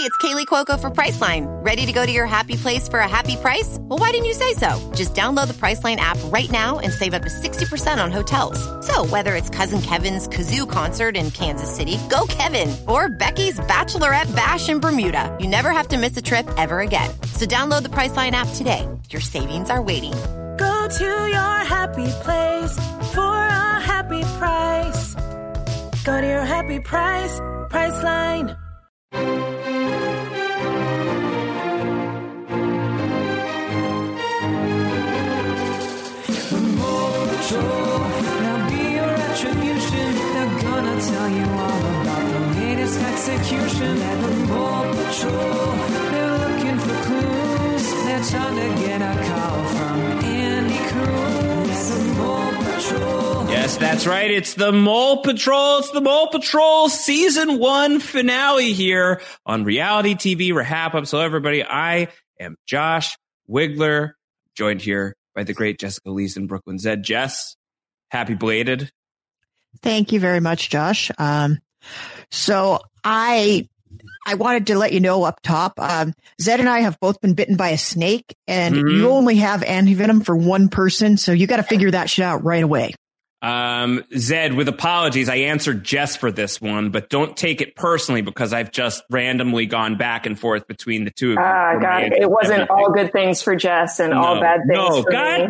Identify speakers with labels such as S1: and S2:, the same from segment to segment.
S1: it's Kaylee Cuoco for Priceline. Ready to go to your happy place for a happy price? Well, why didn't you say so? Just download the Priceline app right now and save up to 60% on hotels. So whether it's Cousin Kevin's Kazoo Concert in Kansas City, go Kevin, or Becky's Bachelorette Bash in Bermuda, you never have to miss a trip ever again. So download the Priceline app today. Your savings are waiting.
S2: Go to your happy place for a happy price. Go to your happy price, Priceline.
S3: Now be your retribution. They're gonna tell you all about the latest execution. At the Mole Patrol, they're looking for clues. They're trying to get a call from Andy Cruz. The Mole Patrol.
S4: Yes, that's right. It's the Mole Patrol. It's the Mole Patrol Season 1 finale here on Reality TV Rehab. So everybody, I am Josh Wigler, joined here by the great Jessica Lees in Brooklyn Zed. Jess, happy belated.
S5: Thank you very much, Josh. So I wanted to let you know up top, Zed and I have both been bitten by a snake, and you only have antivenom for one person, so you got to figure that shit out right away.
S4: Zed, with apologies, I answered Jess for this one, but don't take it personally because I've just randomly gone back and forth between the two of you.
S6: God, it wasn't all good things for Jess and all bad things for me.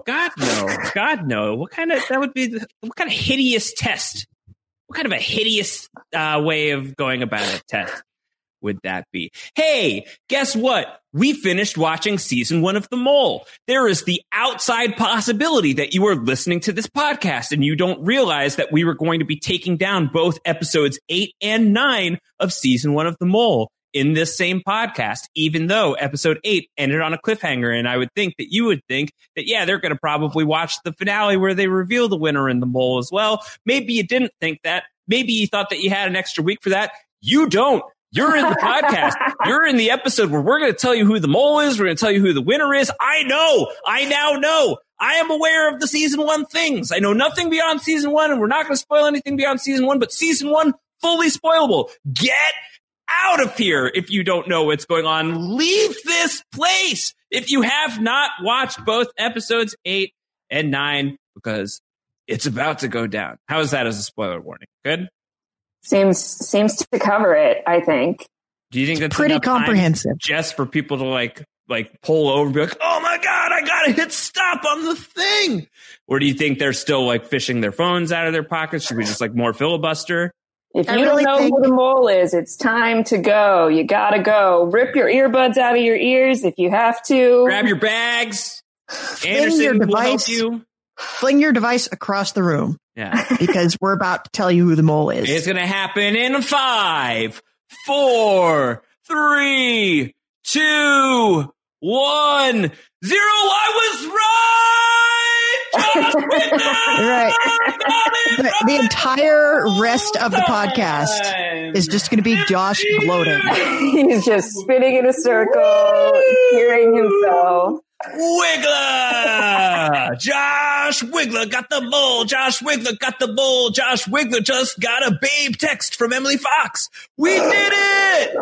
S4: God, no. What kind of hideous test? What kind of a hideous way of going about a test would that be? Hey, guess what? We finished watching season 1 of The Mole. There is the outside possibility that you are listening to this podcast and you don't realize that we were going to be taking down both episodes 8 and 9 of season 1 of The Mole in this same podcast, even though episode 8 ended on a cliffhanger. And I would think that you would think that, yeah, they're going to probably watch the finale where they reveal the winner in The Mole as well. Maybe you didn't think that. Maybe you thought that you had an extra week for that. You don't. You're in the podcast. You're in the episode where we're going to tell you who the mole is. We're going to tell you who the winner is. I know. I now know. I am aware of the season 1 things. I know nothing beyond season 1, and we're not going to spoil anything beyond season 1, but season 1, fully spoilable. Get out of here if you don't know what's going on. Leave this place if you have not watched both episodes 8 and 9, because it's about to go down. How is that as a spoiler warning? Good?
S6: Seems to cover it, I think.
S4: Do you think that's
S5: pretty comprehensive?
S4: Just for people to like pull over and be like, oh my God, I gotta hit stop on the thing. Or do you think they're still like fishing their phones out of their pockets? Should we just like more filibuster?
S6: If you don't know who the mole is, it's time to go. You gotta go. Rip your earbuds out of your ears if you have to.
S4: Grab your bags. Anderson will help you.
S5: Fling your device across the room.
S4: Yeah.
S5: Because we're about to tell you who the mole is.
S4: It's going to happen in 5, 4, 3, 2, 1, 0. I was right.
S5: Right. The entire rest of the podcast is just going to be Josh gloating.
S6: He's just spinning in a circle, hearing himself.
S4: Wiggler! Josh Wiggler got the mole. Josh Wiggler got the mole. Josh Wiggler just got a babe text from Emily Fox. We did it!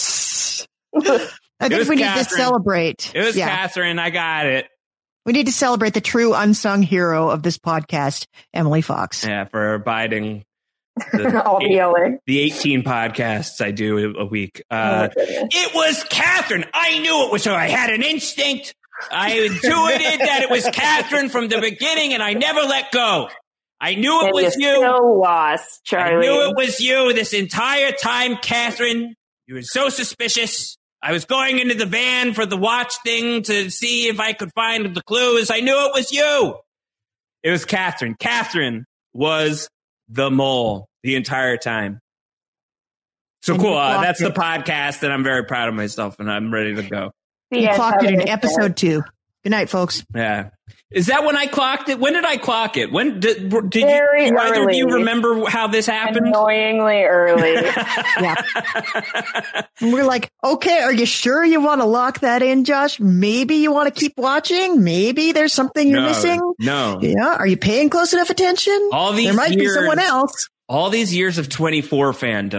S5: I think we need to celebrate.
S4: It was Catherine. I got it.
S5: We need to celebrate the true unsung hero of this podcast, Emily Fox.
S4: Yeah, for abiding
S6: the
S4: 18 podcasts I do a week. It was Catherine. I knew it was her. I had an instinct. I intuited that it was Catherine from the beginning, and I never let go. I knew it was you.
S6: Still lost, Charlie.
S4: I knew it was you this entire time, Catherine. You were so suspicious. I was going into the van for the watch thing to see if I could find the clues. I knew it was you. It was Catherine. Catherine was the mole the entire time. So cool. That's the podcast, and I'm very proud of myself, and I'm ready to go.
S5: You clocked it in episode 2. Good night, folks.
S4: Yeah. Is that when I clocked it? When did I clock it? When did you, either of you remember how this happened?
S6: Annoyingly early.
S5: Yeah. And we're like, okay, are you sure you want to lock that in, Josh? Maybe you want to keep watching? Maybe there's something you're missing?
S4: No.
S5: Yeah. Are you paying close enough attention?
S4: All these
S5: there might be someone else.
S4: All these years of 24 fandom,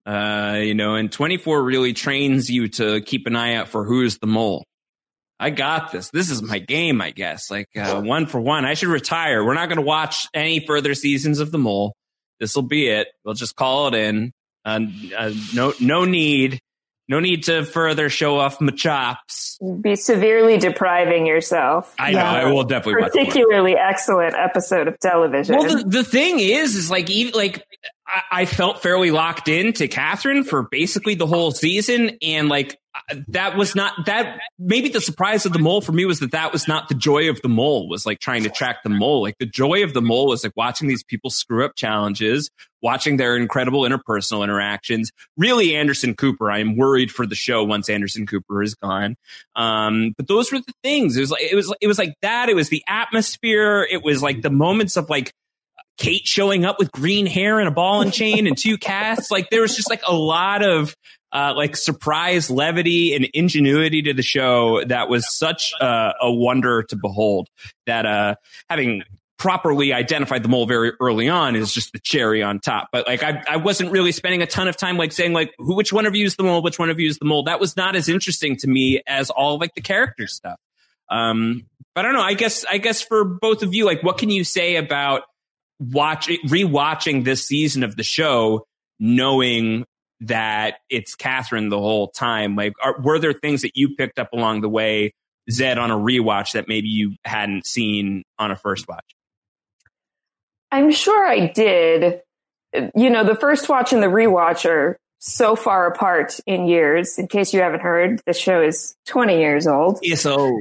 S4: And 24 really trains you to keep an eye out for who's the mole. I got this. This is my game, I guess. Like, 1 for 1. I should retire. We're not going to watch any further seasons of The Mole. This will be it. We'll just call it in. No need to further show off my chops.
S6: Be severely depriving yourself.
S4: I know. I will definitely watch
S6: particularly excellent episode of television.
S4: Well, the thing is like, even like, I felt fairly locked into Catherine for basically the whole season. And like, that was not that. Maybe the surprise of The Mole for me was that was not the joy of The Mole, was like trying to track the mole. Like, the joy of The Mole was like watching these people screw up challenges, watching their incredible interpersonal interactions. Really, Anderson Cooper. I am worried for the show once Anderson Cooper is gone. But those were the things. It was like that. It was the atmosphere. It was like the moments of like Kate showing up with green hair and a ball and chain and 2 cats. Like, there was just like a lot of like surprise levity and ingenuity to the show that was such a wonder to behold, that having properly identified the mole very early on is just the cherry on top. But like, I wasn't really spending a ton of time like saying like, which one of you is the mole, which one of you is the mole. That was not as interesting to me as all of like the character stuff. But I don't know. I guess for both of you, like, what can you say about rewatching this season of the show, knowing that it's Catherine the whole time? Like, were there things that you picked up along the way, Zed, on a rewatch that maybe you hadn't seen on a first watch?
S6: I'm sure I did. The first watch and the rewatch are so far apart in years. In case you haven't heard, the show is 20 years old.
S4: Yes, old.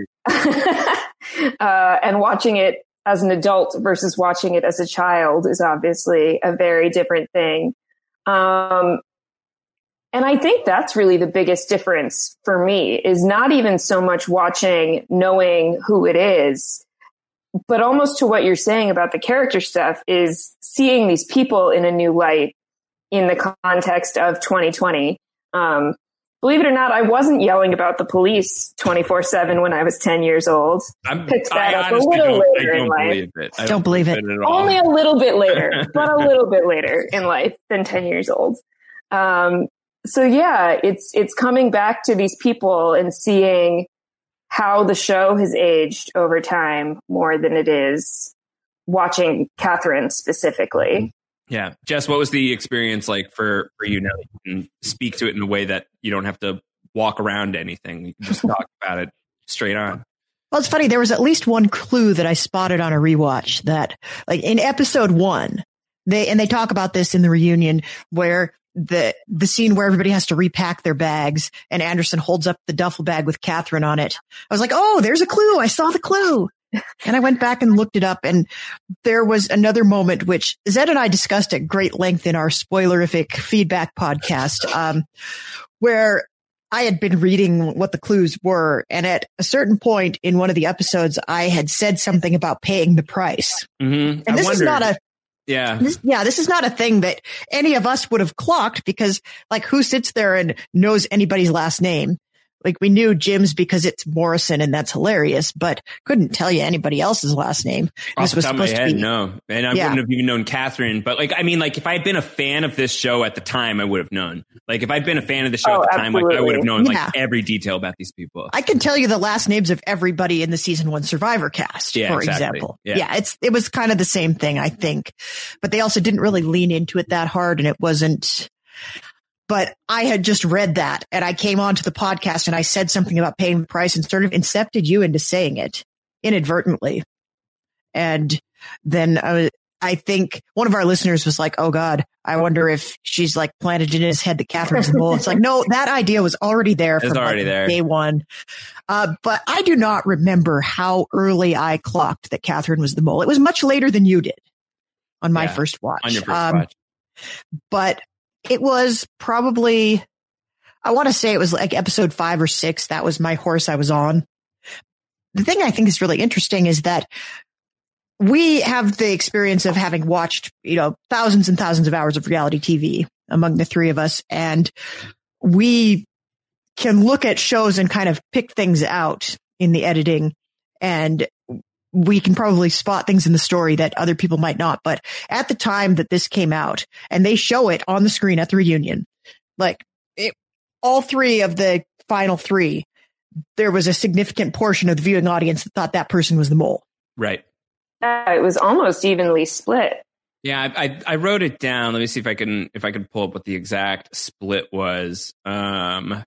S6: And watching it as an adult versus watching it as a child is obviously a very different thing. And I think that's really the biggest difference for me, is not even so much watching, knowing who it is, but almost to what you're saying about the character stuff, is seeing these people in a new light in the context of 2020. Believe it or not, I wasn't yelling about the police 24/7 when I was 10 years old. Picked that up a little later in life.
S5: I don't believe it.
S6: Only a little bit later, but a little bit later in life than 10 years old. So yeah, it's coming back to these people and seeing how the show has aged over time more than it is watching Catherine specifically.
S4: Yeah. Jess, what was the experience like for you now that you can speak to it in a way that you don't have to walk around anything? You can just talk about it straight on.
S5: Well, it's funny. There was at least one clue that I spotted on a rewatch that, like, in episode 1, they talk about this in the reunion, where the scene where everybody has to repack their bags and Anderson holds up the duffel bag with Catherine on it. I was like, oh, there's a clue. I saw the clue. And I went back and looked it up, and there was another moment which Zed and I discussed at great length in our spoilerific feedback podcast, where I had been reading what the clues were. And at a certain point in one of the episodes, I had said something about paying the price.
S4: Mm-hmm.
S5: And this is not a, this is not a thing that any of us would have clocked, because, like, who sits there and knows anybody's last name? Like, we knew Jim's because it's Morrison, and that's hilarious, but couldn't tell you anybody else's last name.
S4: Off the top of my head, no. And I wouldn't have even known Catherine. But, like, I mean, like, if I had been a fan of this show at the time, I would have known. Like, if I'd been a fan of the show at the time, like, I would have known, like, every detail about these people.
S5: I can tell you the last names of everybody in the season 1 Survivor cast, for example. Yeah, it was kind of the same thing, I think. But they also didn't really lean into it that hard, and it wasn't... But I had just read that, and I came onto the podcast and I said something about paying the price and sort of incepted you into saying it inadvertently. And then I think one of our listeners was like, oh God, I wonder if she's like planted in his head that Catherine's the mole. It's like, no, that idea was already there from day one. But I do not remember how early I clocked that Catherine was the mole. It was much later than you did on my first watch.
S4: On your first watch.
S5: But it was probably, I want to say it was like episode 5 or 6. That was my horse I was on. The thing I think is really interesting is that we have the experience of having watched, thousands and thousands of hours of reality TV among the three of us. And we can look at shows and kind of pick things out in the editing, and we can probably spot things in the story that other people might not. But at the time that this came out, and they show it on the screen at the reunion, all three of the final three, there was a significant portion of the viewing audience that thought that person was the mole.
S4: Right.
S6: It was almost evenly split.
S4: Yeah, I wrote it down. Let me see if I can pull up what the exact split was. Yeah,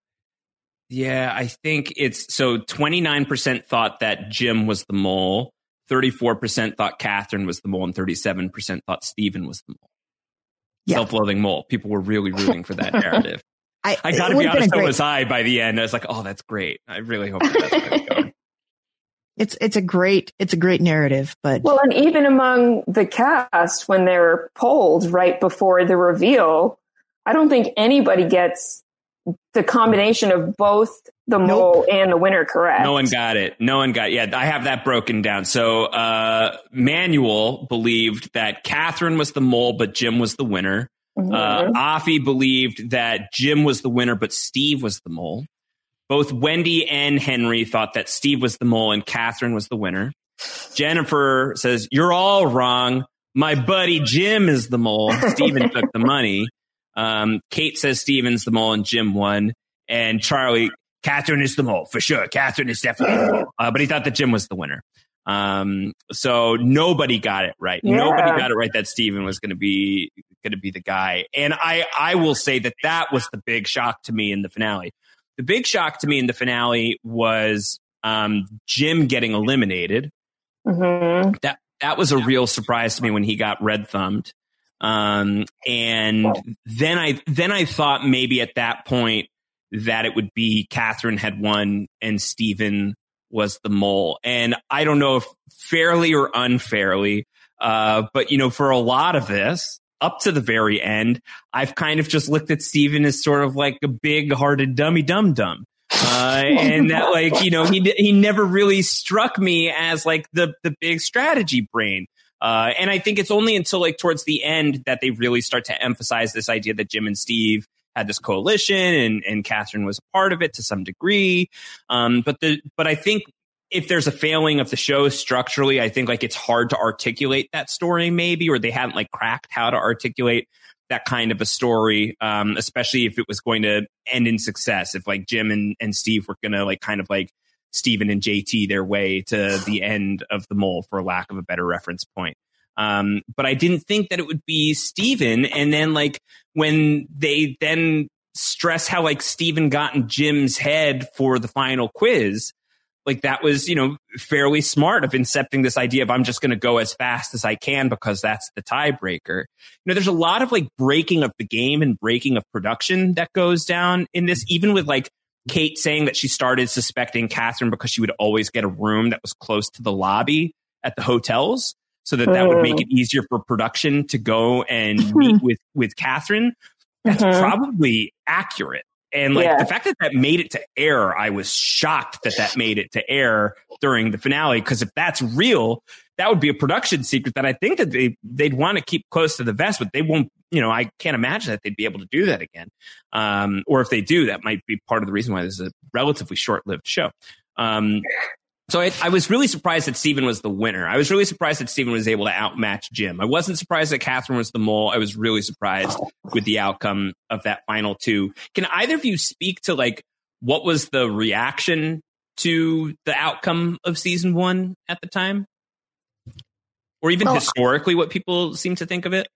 S4: I think it's so 29% thought that Jim was the mole, 34% thought Catherine was the mole, and 37% thought Steven was the mole. Yeah. Self-loathing mole. People were really rooting for that narrative. I got to be honest, so was I by the end. I was like, oh, that's great. I really hope that's where it's going.
S5: It's a great narrative, but
S6: well, and even among the cast, when they're polled right before the reveal, I don't think anybody gets the combination of both the mole and the winner correct.
S4: No one got it. Yeah, I have that broken down. So Manuel believed that Catherine was the mole, but Jim was the winner. Mm-hmm. Afi believed that Jim was the winner, but Steve was the mole. Both Wendy and Henry thought that Steve was the mole and Catherine was the winner. Jennifer says, you're all wrong. My buddy Jim is the mole. Steven took the money. Kate says Steven's the mole and Jim won. And Charlie, Catherine is the mole for sure. Catherine is definitely the mole. But he thought that Jim was the winner. So nobody got it right. Yeah. Nobody got it right that Steven was going to be the guy. And I will say that was the big shock to me in the finale. The big shock to me in the finale was Jim getting eliminated. Mm-hmm. That was a real surprise to me when he got red thumbed. And then I thought maybe at that point that it would be Catherine had won and Steven was the mole. And I don't know if fairly or unfairly, but for a lot of this, up to the very end, I've kind of just looked at Steven as sort of like a big-hearted dummy dum-dum. And that he never really struck me as like the big strategy brain. And I think it's only until like towards the end that they really start to emphasize this idea that Jim and Steve had this coalition and Catherine was a part of it to some degree. But I think if there's a failing of the show structurally, I think like it's hard to articulate that story maybe, or they haven't like cracked how to articulate that kind of a story, especially if it was going to end in success. If like Jim and Steve were going to like kind of like Steven and JT their way to the end of the mole, for lack of a better reference point. But I didn't think that it would be Steven. And then like when they then stress how like Steven got in Jim's head for the final quiz, like that was, fairly smart of incepting this idea of I'm just going to go as fast as I can because that's the tiebreaker. There's a lot of like breaking of the game and breaking of production that goes down in this, even with like Kate saying that she started suspecting Catherine because she would always get a room that was close to the lobby at the hotels so that would make it easier for production to go and meet with Catherine. That's probably accurate. And like the fact that made it to air, I was shocked that made it to air during the finale. Because if that's real, that would be a production secret that I think that they'd want to keep close to the vest, but they won't. I can't imagine that they'd be able to do that again. Or if they do, that might be part of the reason why this is a relatively short-lived show. So I was really surprised that Steven was the winner. I was really surprised that Steven was able to outmatch Jim. I wasn't surprised that Catherine was the mole. I was really surprised with the outcome of that final two. Can either of you speak to like what was the reaction to the outcome of season 1 at the time? Or even historically, what people seem to think of it?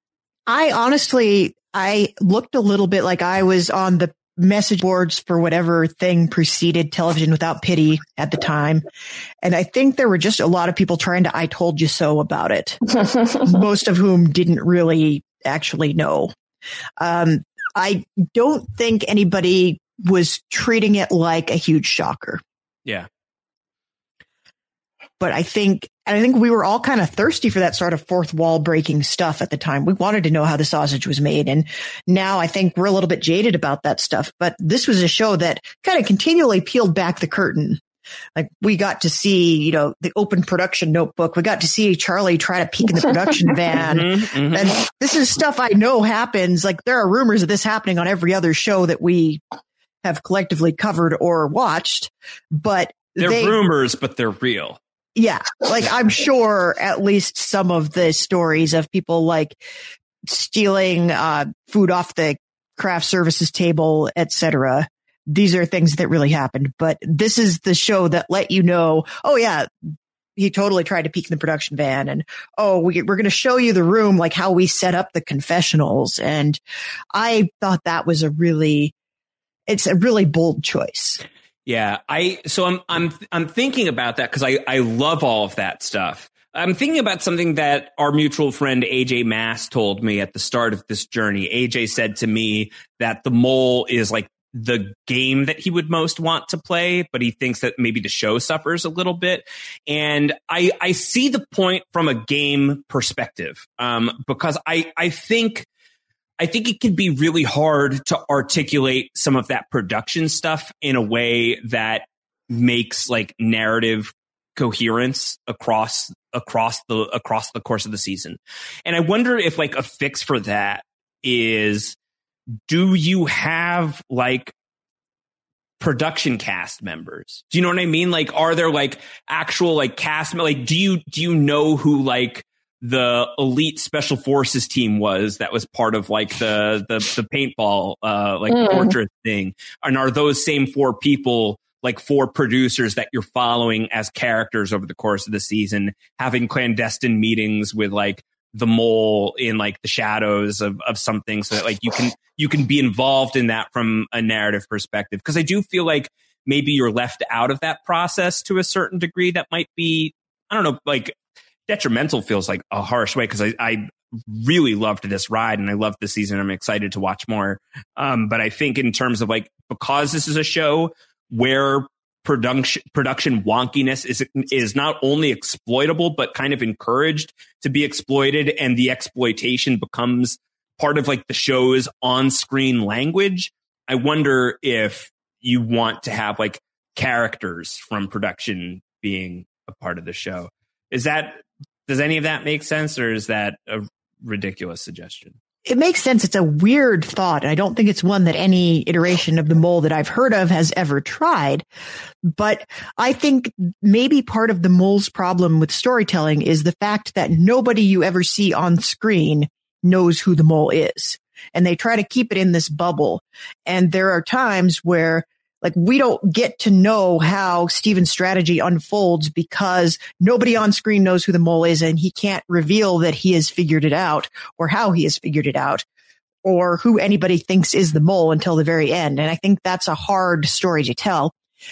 S5: I looked a little bit like I was on the message boards for whatever thing preceded Television Without Pity at the time. And I think there were just a lot of people trying to I told you so about it. Most of whom didn't really actually know. I don't think anybody was treating it like a huge shocker.
S4: Yeah.
S5: But I think we were all kind of thirsty for that sort of fourth wall breaking stuff at the time. We wanted to know how the sausage was made. And now I think we're a little bit jaded about that stuff. But this was a show that kind of continually peeled back the curtain. Like we got to see, the open production notebook. We got to see Charlie try to peek in the production van. And this is stuff I know happens. Like there are rumors of this happening on every other show that we have collectively covered or watched. But
S4: they're rumors, but they're real.
S5: Yeah, like I'm sure at least some of the stories of people like stealing food off the craft services table, etc. These are things that really happened, but this is the show that let you know, oh yeah, he totally tried to peek in the production van, and we're going to show you the room, like how we set up the confessionals. And I thought that was it's a really bold choice.
S4: Yeah, I'm thinking about that because I love all of that stuff. I'm thinking about something that our mutual friend AJ Mass told me at the start of this journey. AJ said to me that The Mole is like the game that he would most want to play, but he thinks that maybe the show suffers a little bit. And I see the point from a game perspective, because I think it can be really hard to articulate some of that production stuff in a way that makes like narrative coherence across the course of the season. And I wonder if like a fix for that is, do you have like production cast members? Do you know what I mean? Like, are there like actual like cast, like, do you know who like the elite special forces team was that was part of like the paintball portrait thing? And are those same 4 people like 4 producers that you're following as characters over the course of the season, having clandestine meetings with like the mole in like the shadows of something, so that like you can be involved in that from a narrative perspective? Because I do feel like maybe you're left out of that process to a certain degree. That might be, I don't know, like detrimental feels like a harsh way, because I really loved this ride and I loved this season. I'm excited to watch more. But I think in terms of like, because this is a show where production wonkiness is not only exploitable, but kind of encouraged to be exploited, and the exploitation becomes part of like the show's on-screen language. I wonder if you want to have like characters from production being a part of the show. Does any of that make sense, or is that a ridiculous suggestion?
S5: It makes sense. It's a weird thought. I don't think it's one that any iteration of the Mole that I've heard of has ever tried. But I think maybe part of the Mole's problem with storytelling is the fact that nobody you ever see on screen knows who the Mole is. And they try to keep it in this bubble. And there are times where like we don't get to know how Steven's strategy unfolds because nobody on screen knows who the Mole is, and he can't reveal that he has figured it out or how he has figured it out or who anybody thinks is the Mole until the very end. And I think that's a hard story to tell.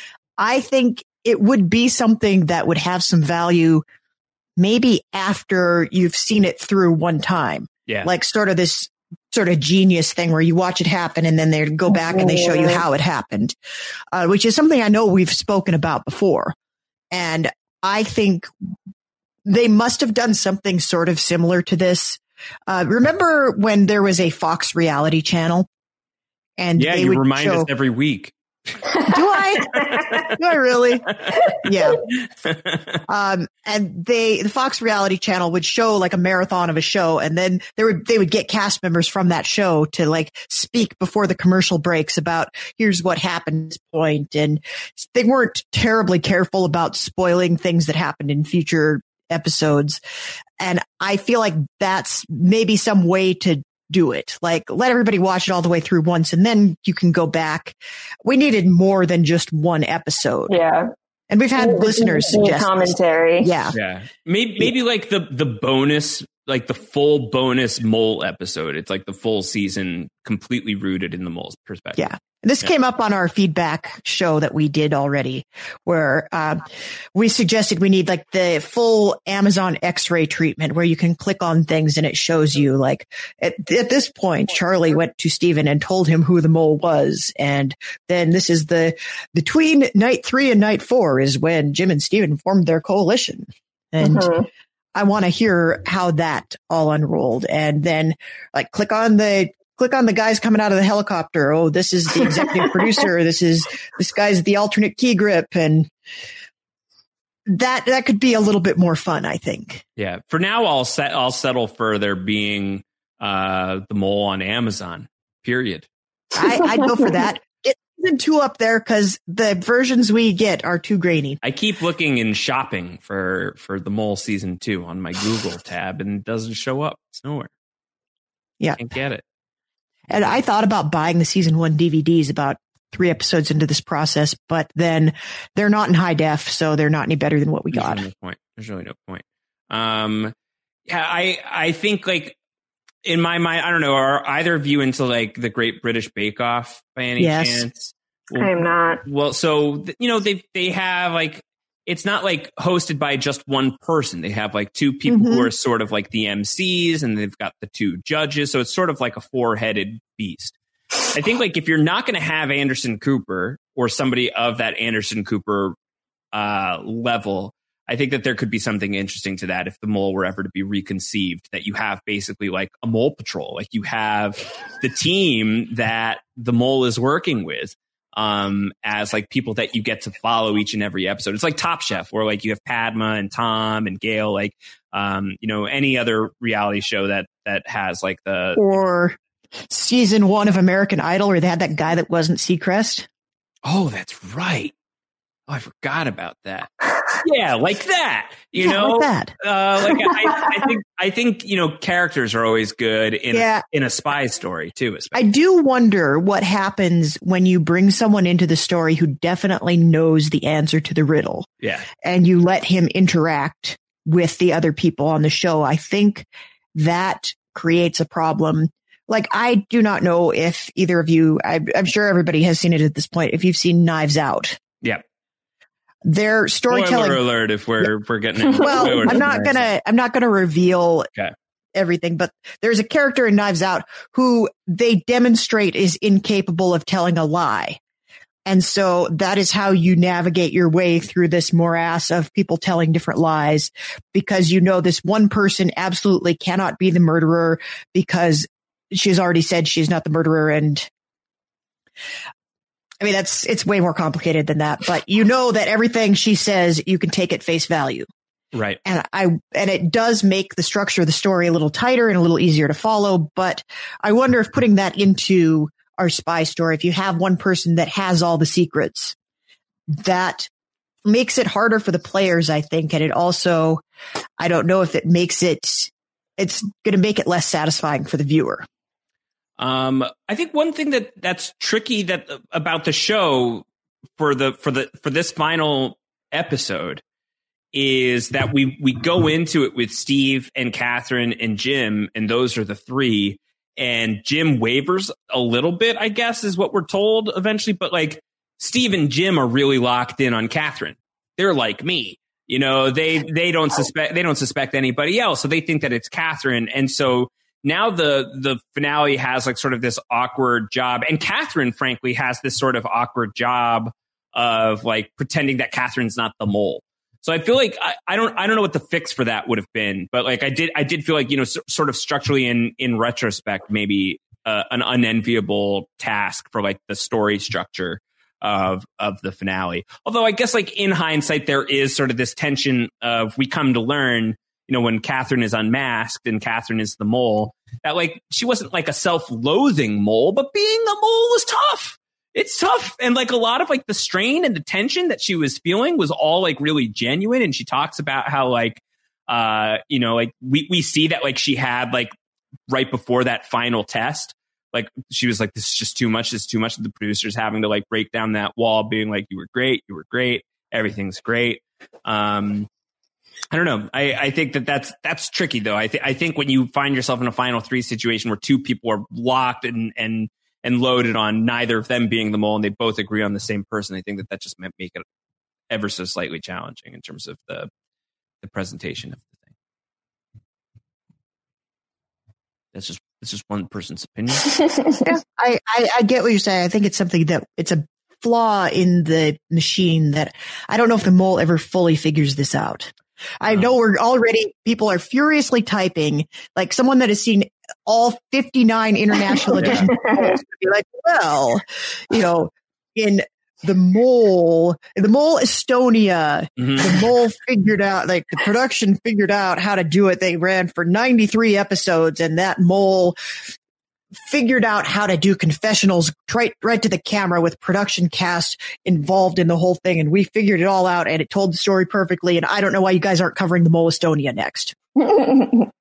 S5: I think it would be something that would have some value maybe after you've seen it through one time.
S4: Yeah.
S5: Like sort of this sort of genius thing where you watch it happen and then they go back and they show you how it happened, which is something I know we've spoken about before. And I think they must have done something sort of similar to this. Remember when there was a Fox reality channel? And
S4: yeah, you remind us every week.
S5: Do I? Do I really? Yeah. And the Fox reality channel would show like a marathon of a show, and then they would get cast members from that show to like speak before the commercial breaks about here's what happened at this point. And they weren't terribly careful about spoiling things that happened in future episodes. And I feel like that's maybe some way to do it. Like let everybody watch it all the way through once and then you can go back. We needed more than just one episode.
S6: Yeah.
S5: And we've had listeners suggest
S6: commentary.
S5: Yeah.
S4: Yeah. Maybe like the bonus, like the full bonus Mole episode. It's like the full season completely rooted in the Mole's perspective.
S5: Yeah. This came up on our feedback show that we did already, where we suggested we need like the full Amazon X-ray treatment where you can click on things and it shows you like at this point, Charlie went to Steven and told him who the Mole was. And then this is between night 3 and night 4 is when Jim and Steven formed their coalition. And I want to hear how that all unrolled. And then like click on the guys coming out of the helicopter. Oh, this is the executive producer. This guy's the alternate key grip. And that could be a little bit more fun, I think.
S4: Yeah. For now, I'll settle for there being the Mole on Amazon, period.
S5: I'd go for that. Get season 2 up there because the versions we get are too grainy.
S4: I keep looking and shopping for the Mole season 2 on my Google tab and it doesn't show up. It's nowhere.
S5: Yeah.
S4: Can't get it.
S5: And I thought about buying the season 1 DVDs about 3 episodes into this process, but then they're not in high def, so they're not any better than what we got.
S4: There's really no point. Yeah, I think like in my mind, I don't know, are either of you into like the Great British Bake Off by any chance?
S6: Well, I am not.
S4: Well, so, you know, they have like, it's not like hosted by just one person. They have like 2 people who are sort of like the MCs, and they've got the 2 judges. So it's sort of like a 4-headed beast. I think like if you're not going to have Anderson Cooper or somebody of that Anderson Cooper level, I think that there could be something interesting to that if the mole were ever to be reconceived, that you have basically like a mole patrol, like you have the team that the mole is working with as like people that you get to follow each and every episode. It's like Top Chef, where like you have Padma and Tom and Gail, like you know, any other reality show that has like the
S5: or season 1 of American Idol, where they had that guy that wasn't Seacrest.
S4: Oh, that's right. Oh, I forgot about that. Yeah, like that. You know,
S5: like that.
S4: I think you know, characters are always good in a spy story too. Especially.
S5: I do wonder what happens when you bring someone into the story who definitely knows the answer to the riddle.
S4: Yeah, and
S5: you let him interact with the other people on the show. I think that creates a problem. Like, I do not know if either of you, I'm sure everybody has seen it at this point, if you've seen Knives Out.
S4: Yeah.
S5: Their storytelling.
S4: Spoiler alert if we're getting it.
S5: Well, I'm not gonna reveal everything, but there's a character in Knives Out who they demonstrate is incapable of telling a lie. And so that is how you navigate your way through this morass of people telling different lies, because you know this one person absolutely cannot be the murderer because she's already said she's not the murderer. And I mean, it's way more complicated than that, but you know that everything she says, you can take at face value.
S4: Right.
S5: And it does make the structure of the story a little tighter and a little easier to follow. But I wonder if putting that into our spy story, if you have one person that has all the secrets, that makes it harder for the players, I think. And it also, I don't know if it makes it's going to make it less satisfying for the viewer.
S4: I think one thing that's tricky about the show for this final episode is that we go into it with Steve and Catherine and Jim, and those are the 3, and Jim wavers a little bit, I guess, is what we're told eventually. But like Steve and Jim are really locked in on Catherine. They're like me, you know, they don't suspect anybody else. So they think that it's Catherine. And so now the finale has like sort of this awkward job, and Catherine, frankly, has this sort of awkward job of like pretending that Catherine's not the mole. So I feel like I don't know what the fix for that would have been, but like I did feel like, you know, sort of structurally in retrospect, maybe an unenviable task for like the story structure of the finale. Although I guess like in hindsight, there is sort of this tension of, we come to learn, you know, when Catherine is unmasked and Catherine is the mole, that like she wasn't like a self-loathing mole, but being a mole was tough. It's tough. And like a lot of like the strain and the tension that she was feeling was all like really genuine. And she talks about how like, you know, like we see that like she had like right before that final test, like she was like, this is just too much. This is too much. The producers having to like break down that wall, being like, you were great. Everything's great. I don't know. I think that's tricky though. I think when you find yourself in a final 3 situation where 2 people are locked and loaded on neither of them being the mole, and they both agree on the same person, I think that just might make it ever so slightly challenging in terms of the presentation of the thing. That's just one person's opinion.
S5: Yeah, I get what you're saying. I think it's something that it's a flaw in the machine that I don't know if the mole ever fully figures this out. I know people are furiously typing, like someone that has seen all 59 international editions be like, well, you know, in the mole Estonia, the mole figured out, like the production figured out how to do it. They ran for 93 episodes, and that mole figured out how to do confessionals right to the camera with production cast involved in the whole thing. And we figured it all out, and it told the story perfectly. And I don't know why you guys aren't covering the mole Estonia next.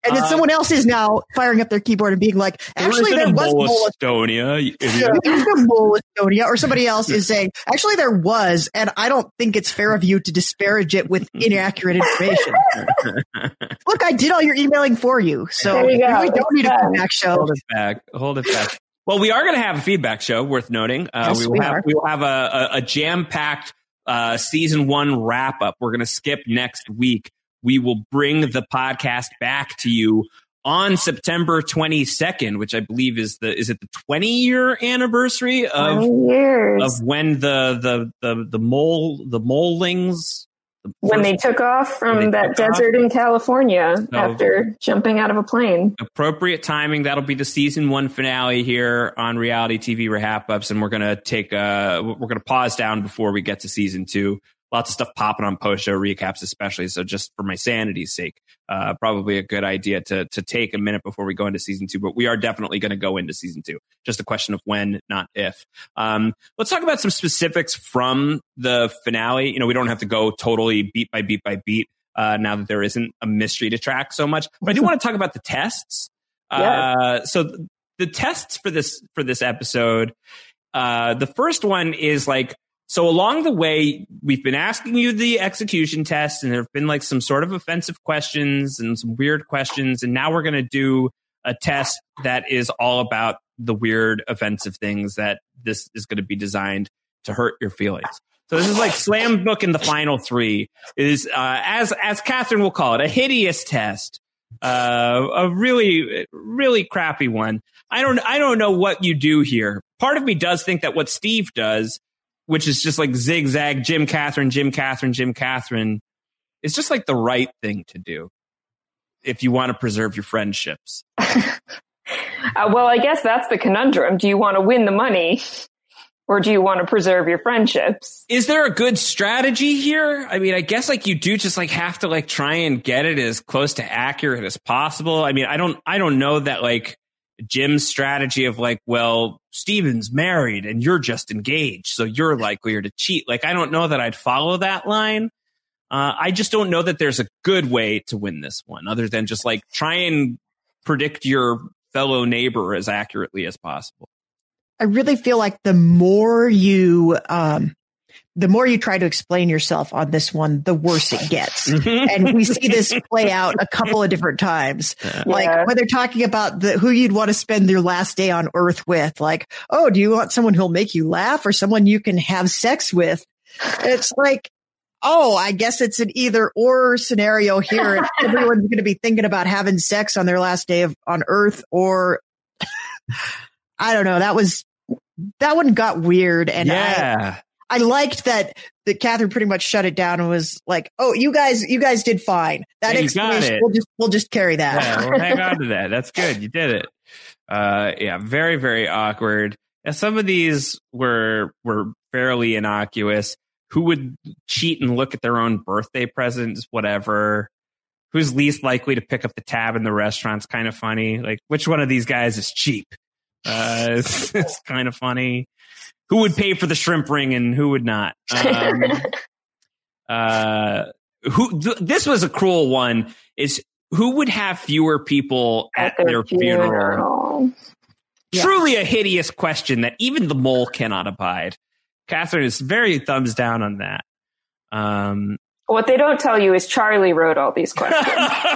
S5: And then someone else is now firing up their keyboard and being like, actually, there was
S4: Molestonia.
S5: There's no Molestonia. Or somebody else is saying, actually, there was, and I don't think it's fair of you to disparage it with inaccurate information. Look, I did all your emailing for you. So we don't need a feedback show.
S4: Hold it back. Well, we are going to have a feedback show, worth noting.
S5: Yes,
S4: we will have a jam-packed season 1 wrap-up. We're going to skip next week. We will bring the podcast back to you on September 22nd, which I believe is the 20-year anniversary of when the molelings
S6: when they took off from that desert in California after jumping out of a plane.
S4: Appropriate timing. That'll be the season 1 finale here on Reality TV Wrap-Ups, and we're gonna pause down before we get to season 2. Lots of stuff popping on post-show recaps, especially. So just for my sanity's sake, probably a good idea to take a minute before we go into season 2. But we are definitely going to go into season 2. Just a question of when, not if. Let's talk about some specifics from the finale. You know, we don't have to go totally beat by beat by beat now that there isn't a mystery to track so much. But I do want to talk about the tests. So the tests for this episode, the first one is like, so along the way, we've been asking you the execution test, and there have been like some sort of offensive questions and some weird questions. And now we're going to do a test that is all about the weird offensive things that this is going to be designed to hurt your feelings. So this is like slam book in the final 3 is, as Catherine will call it, a hideous test, a really, really crappy one. I don't know what you do here. Part of me does think that what Steve does, which is just like zigzag, Jim, Catherine, is just like the right thing to do if you want to preserve your friendships.
S6: Well, I guess that's the conundrum. Do you want to win the money or do you want to preserve your friendships?
S4: Is there a good strategy here? I mean, I guess like you do just like have to like try and get it as close to accurate as possible. I mean, I don't know that like Jim's strategy of like, well, Steven's married and you're just engaged, so you're likelier to cheat. Like, I don't know that I'd follow that line. I just don't know that there's a good way to win this one other than just like try and predict your fellow neighbor as accurately as possible.
S5: I really feel like the more you try to explain yourself on this one, the worse it gets. And we see this play out a couple of different times. Like when they're talking about who you'd want to spend your last day on Earth with, like, oh, do you want someone who'll make you laugh or someone you can have sex with? It's like, oh, I guess it's an either or scenario here. And everyone's going to be thinking about having sex on their last day on Earth, or I don't know. That one got weird. And I liked that Catherine pretty much shut it down and was like, "Oh, you guys did fine. That explanation, we'll just carry that.
S4: Yeah, we'll hang on to that. That's good. You did it." Very, very awkward. And some of these were fairly innocuous. Who would cheat and look at their own birthday presents? Whatever. Who's least likely to pick up the tab in the restaurant's kind of funny. Like, which one of these guys is cheap? It's kind of funny. Who would pay for the shrimp ring and who would not? This was a cruel one. Is who would have fewer people at their funeral? Yeah. Truly a hideous question that even the mole cannot abide. Catherine is very thumbs down on that.
S6: What they don't tell you is Charlie wrote all these questions.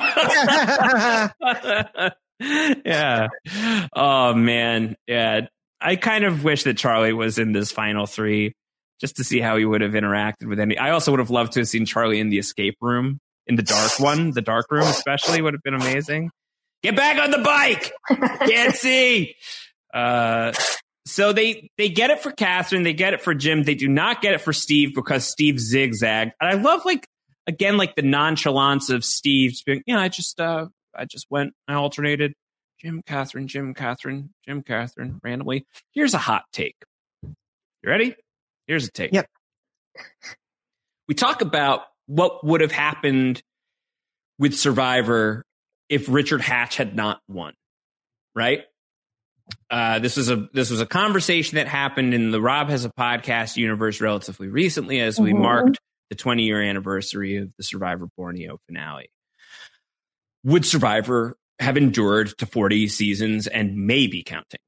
S4: Yeah. Oh man. Yeah. I kind of wish that Charlie was in this final 3 just to see how he would have interacted with any. I also would have loved to have seen Charlie in the escape room, in the dark one. The dark room especially would have been amazing. Get back on the bike. Can't see. So they get it for Catherine. They get it for Jim. They do not get it for Steve because Steve zigzagged. And I love like the nonchalance of Steve being, I just went, I alternated. Jim, Catherine, randomly. Here's a hot take. You ready? Here's a take.
S5: Yep.
S4: We talk about what would have happened with Survivor if Richard Hatch had not won, right? This was a conversation that happened in the Rob Has a Podcast universe relatively recently as we marked the 20-year anniversary of the Survivor Borneo finale. would Survivor have endured to 40 seasons and maybe counting?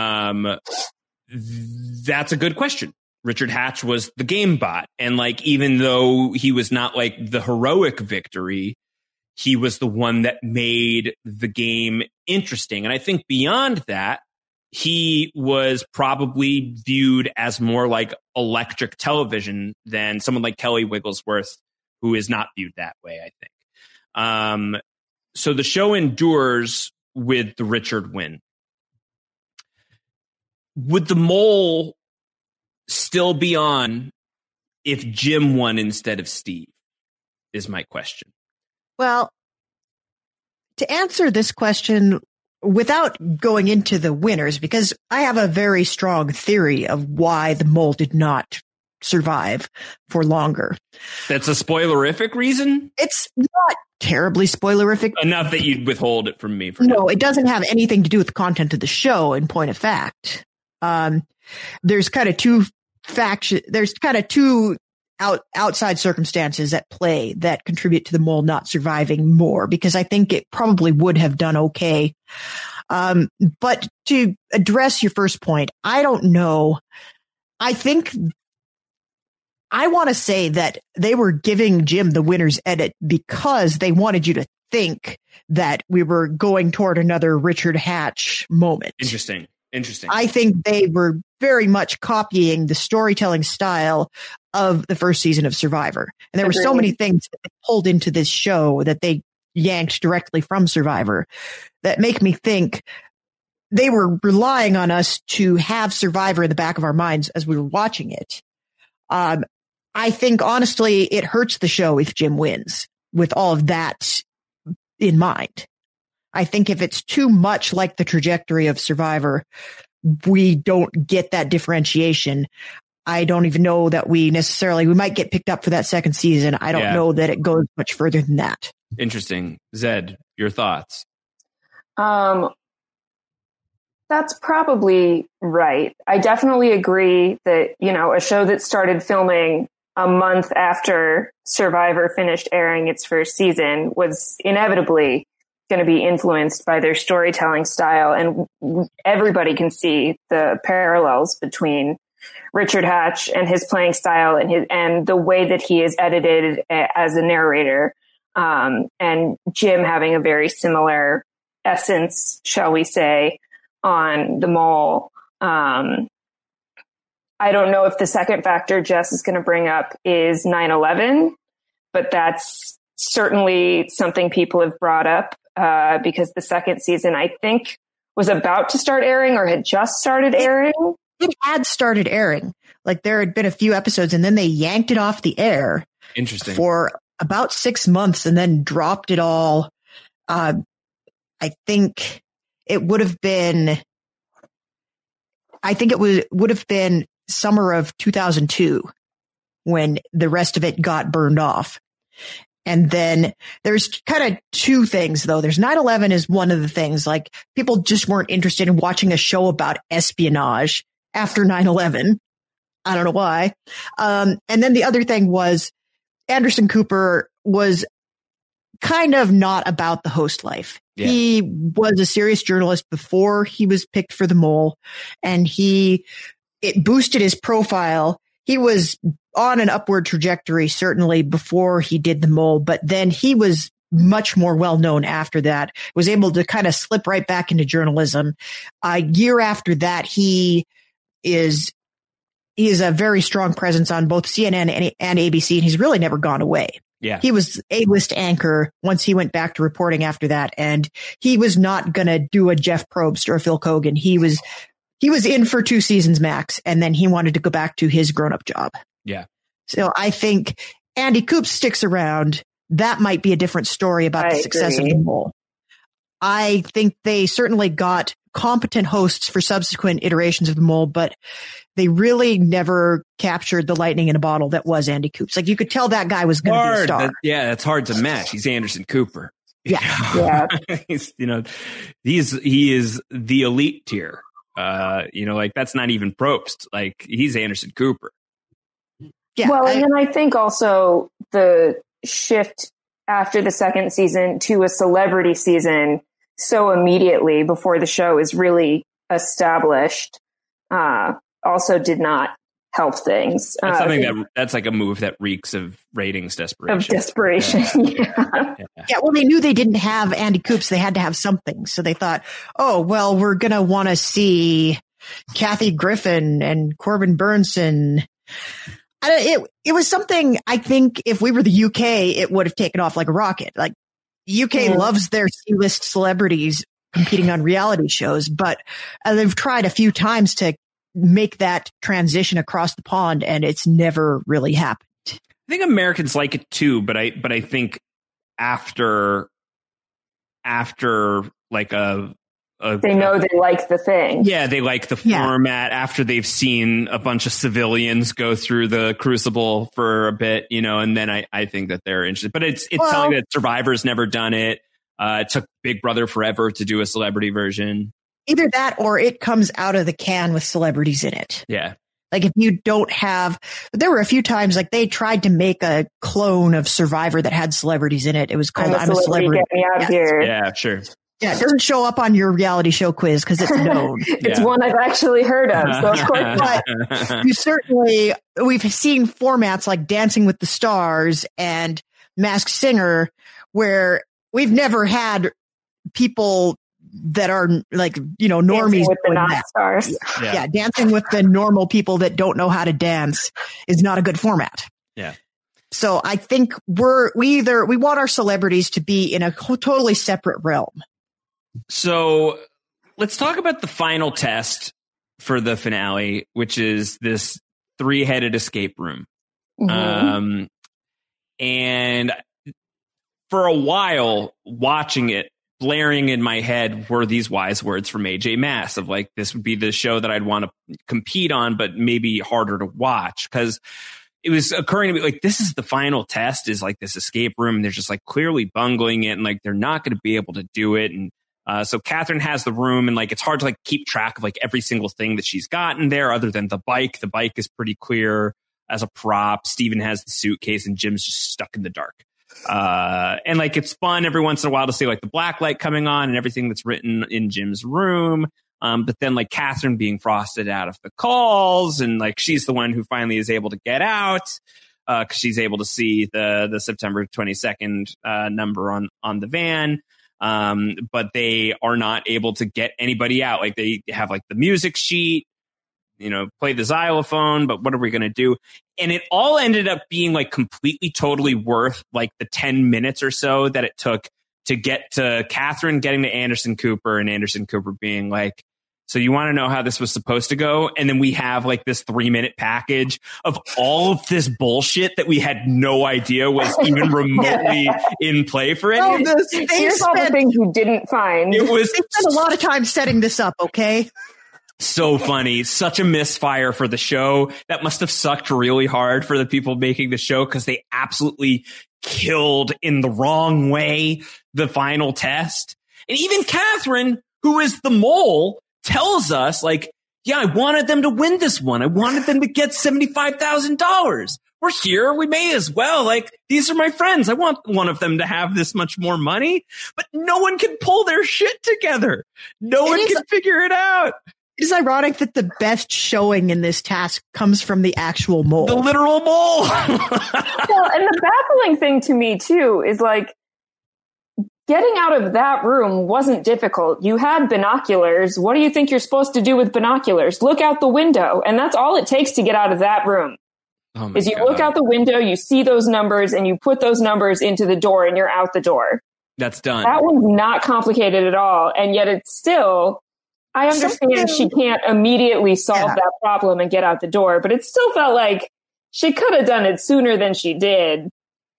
S4: That's a good question. Richard Hatch was the game bot. And like, even though he was not like the heroic victory, he was the one that made the game interesting. And I think beyond that, he was probably viewed as more like electric television than someone like Kelly Wigglesworth, who is not viewed that way, I think. So the show endures with the Richard win. Would the mole still be on if Jim won instead of Steve, is my question.
S5: Well, to answer this question without going into the winners, because I have a very strong theory of why the mole did not survive for longer.
S4: That's a spoilerific reason?
S5: It's not terribly spoilerific.
S4: Enough that you'd withhold it from me.
S5: No, it doesn't have anything to do with the content of the show, in point of fact. There's kind of two outside circumstances at play that contribute to the mole not surviving more, because I think it probably would have done okay. But to address your first point, I don't know. I want to say that they were giving Jim the winner's edit because they wanted you to think that we were going toward another Richard Hatch moment.
S4: Interesting.
S5: I think they were very much copying the storytelling style of the first season of Survivor. And there were so many things that they pulled into this show that they yanked directly from Survivor that make me think they were relying on us to have Survivor in the back of our minds as we were watching it. I think, honestly, it hurts the show if Jim wins with all of that in mind. I think if it's too much like the trajectory of Survivor, we don't get that differentiation. I don't even know that we might get picked up for that second season. I don't know that it goes much further than that.
S4: Interesting. Zed, your thoughts?
S6: That's probably right. I definitely agree that, a show that started filming a month after Survivor finished airing its first season was inevitably going to be influenced by their storytelling style. And everybody can see the parallels between Richard Hatch and his playing style and the way that he is edited as a narrator. And Jim having a very similar essence, shall we say, on the mole. I don't know if the second factor Jess is going to bring up is 9/11, but that's certainly something people have brought up because the second season, I think, was about to start airing or had just started airing.
S5: It had started airing. Like, there had been a few episodes and then they yanked it off the air.
S4: Interesting. For
S5: about 6 months and then dropped it all. I think it would have been summer of 2002 when the rest of it got burned off. And then there's kind of two things, though. There's 9/11 is one of the things. Like, people just weren't interested in watching a show about espionage after 9/11. I don't know why. And then the other thing was Anderson Cooper was kind of not about the host life. Yeah. He was a serious journalist before he was picked for the mole, and it boosted his profile. He was on an upward trajectory, certainly before he did the mole, but then he was much more well-known after that, was able to kind of slip right back into journalism. A year after that, he is a very strong presence on both CNN and ABC, and he's really never gone away.
S4: Yeah.
S5: He was A-list anchor once he went back to reporting after that, and he was not going to do a Jeff Probst or a Phil Kogan. He was in for 2 seasons max, and then he wanted to go back to his grown-up job.
S4: Yeah.
S5: So I think Andy Coop sticks around. That might be a different story about the success of the mole. I think they certainly got competent hosts for subsequent iterations of the mole, but they really never captured the lightning in a bottle that was Andy Coops. Like, you could tell that guy was going to be a star.
S4: That's hard to match. He's Anderson Cooper.
S5: Yeah.
S4: He is the elite tier. Like, that's not even Probst. Like, he's Anderson Cooper.
S5: Yeah.
S6: Well, and then I think also the shift after the second season to a celebrity season so immediately before the show is really established also did not help things.
S4: That's something that's like a move that reeks of ratings desperation.
S6: Of desperation, yeah.
S5: Well, they knew they didn't have Andy Coops. They had to have something. So they thought, oh, well, we're going to want to see Kathy Griffin and Corbin Burnson. It was something, I think, if we were the UK, it would have taken off like a rocket. Like, UK loves their C-list celebrities competing on reality shows, but they've tried a few times to make that transition across the pond, and it's never really happened.
S4: I think Americans like it too, but I think after like
S6: they know they like the thing.
S4: Yeah, they like the format after they've seen a bunch of civilians go through the crucible for a bit, and then I think that they're interested. But it's telling that Survivor's never done it. It took Big Brother forever to do a celebrity version.
S5: Either that or it comes out of the can with celebrities in it.
S4: Yeah.
S5: Like if you don't have, there were a few times like they tried to make a clone of Survivor that had celebrities in it. It was called I'm a Celebrity.
S6: Get me out here.
S4: Yeah, sure.
S5: Yeah, it doesn't show up on your reality show quiz because it's known.
S6: It's one I've actually heard of. So of course,
S5: but we've seen formats like Dancing with the Stars and Masked Singer where we've never had people that are like, normies
S6: with the not stars.
S5: Yeah, dancing with the normal people that don't know how to dance is not a good format.
S4: Yeah.
S5: So I think we want our celebrities to be in a totally separate realm.
S4: So let's talk about the final test for the finale, which is this 3-headed escape room. Mm-hmm. And for a while watching it, blaring in my head were these wise words from AJ Mass of like, this would be the show that I'd want to compete on, but maybe harder to watch, because it was occurring to me like, this is the final test, is like this escape room, and they're just like clearly bungling it, and like they're not going to be able to do it. And so Catherine has the room, and like it's hard to like keep track of like every single thing that she's gotten there, other than the bike. The bike is pretty clear as a prop. Steven has the suitcase, and Jim's just stuck in the dark. And like it's fun every once in a while to see like the black light coming on and everything that's written in Jim's room. But then like Catherine being frosted out of the calls, and like she's the one who finally is able to get out because she's able to see the September 22nd number on the van. But they are not able to get anybody out. Like they have like the music sheet, play the xylophone, but what are we going to do? And it all ended up being like completely, totally worth like the 10 minutes or so that it took to get to Catherine getting to Anderson Cooper, and Anderson Cooper being like, so you want to know how this was supposed to go? And then we have like this 3-minute package of all of this bullshit that we had no idea was even remotely in play for any of this.
S6: Here's all the things you didn't find.
S5: They spent a lot of time setting this up, okay?
S4: So funny. Such a misfire for the show. That must have sucked really hard for the people making the show, because they absolutely killed in the wrong way the final test. And even Catherine, who is the mole, tells us like, yeah, I wanted them to win this one. I wanted them to get $75,000. We're here. We may as well. Like, these are my friends. I want one of them to have this much more money, but no one can pull their shit together. No one can figure it out.
S5: It is ironic that the best showing in this task comes from the actual mole.
S4: The literal mole.
S6: Well, and the baffling thing to me, too, is like, getting out of that room wasn't difficult. You had binoculars. What do you think you're supposed to do with binoculars? Look out the window. And that's all it takes to get out of that room. Is you look out the window, you see those numbers, and you put those numbers into the door, and you're out the door.
S4: That's done.
S6: That one's not complicated at all. And yet it's still... I understand she can't immediately solve that problem and get out the door, but it still felt like she could have done it sooner than she did.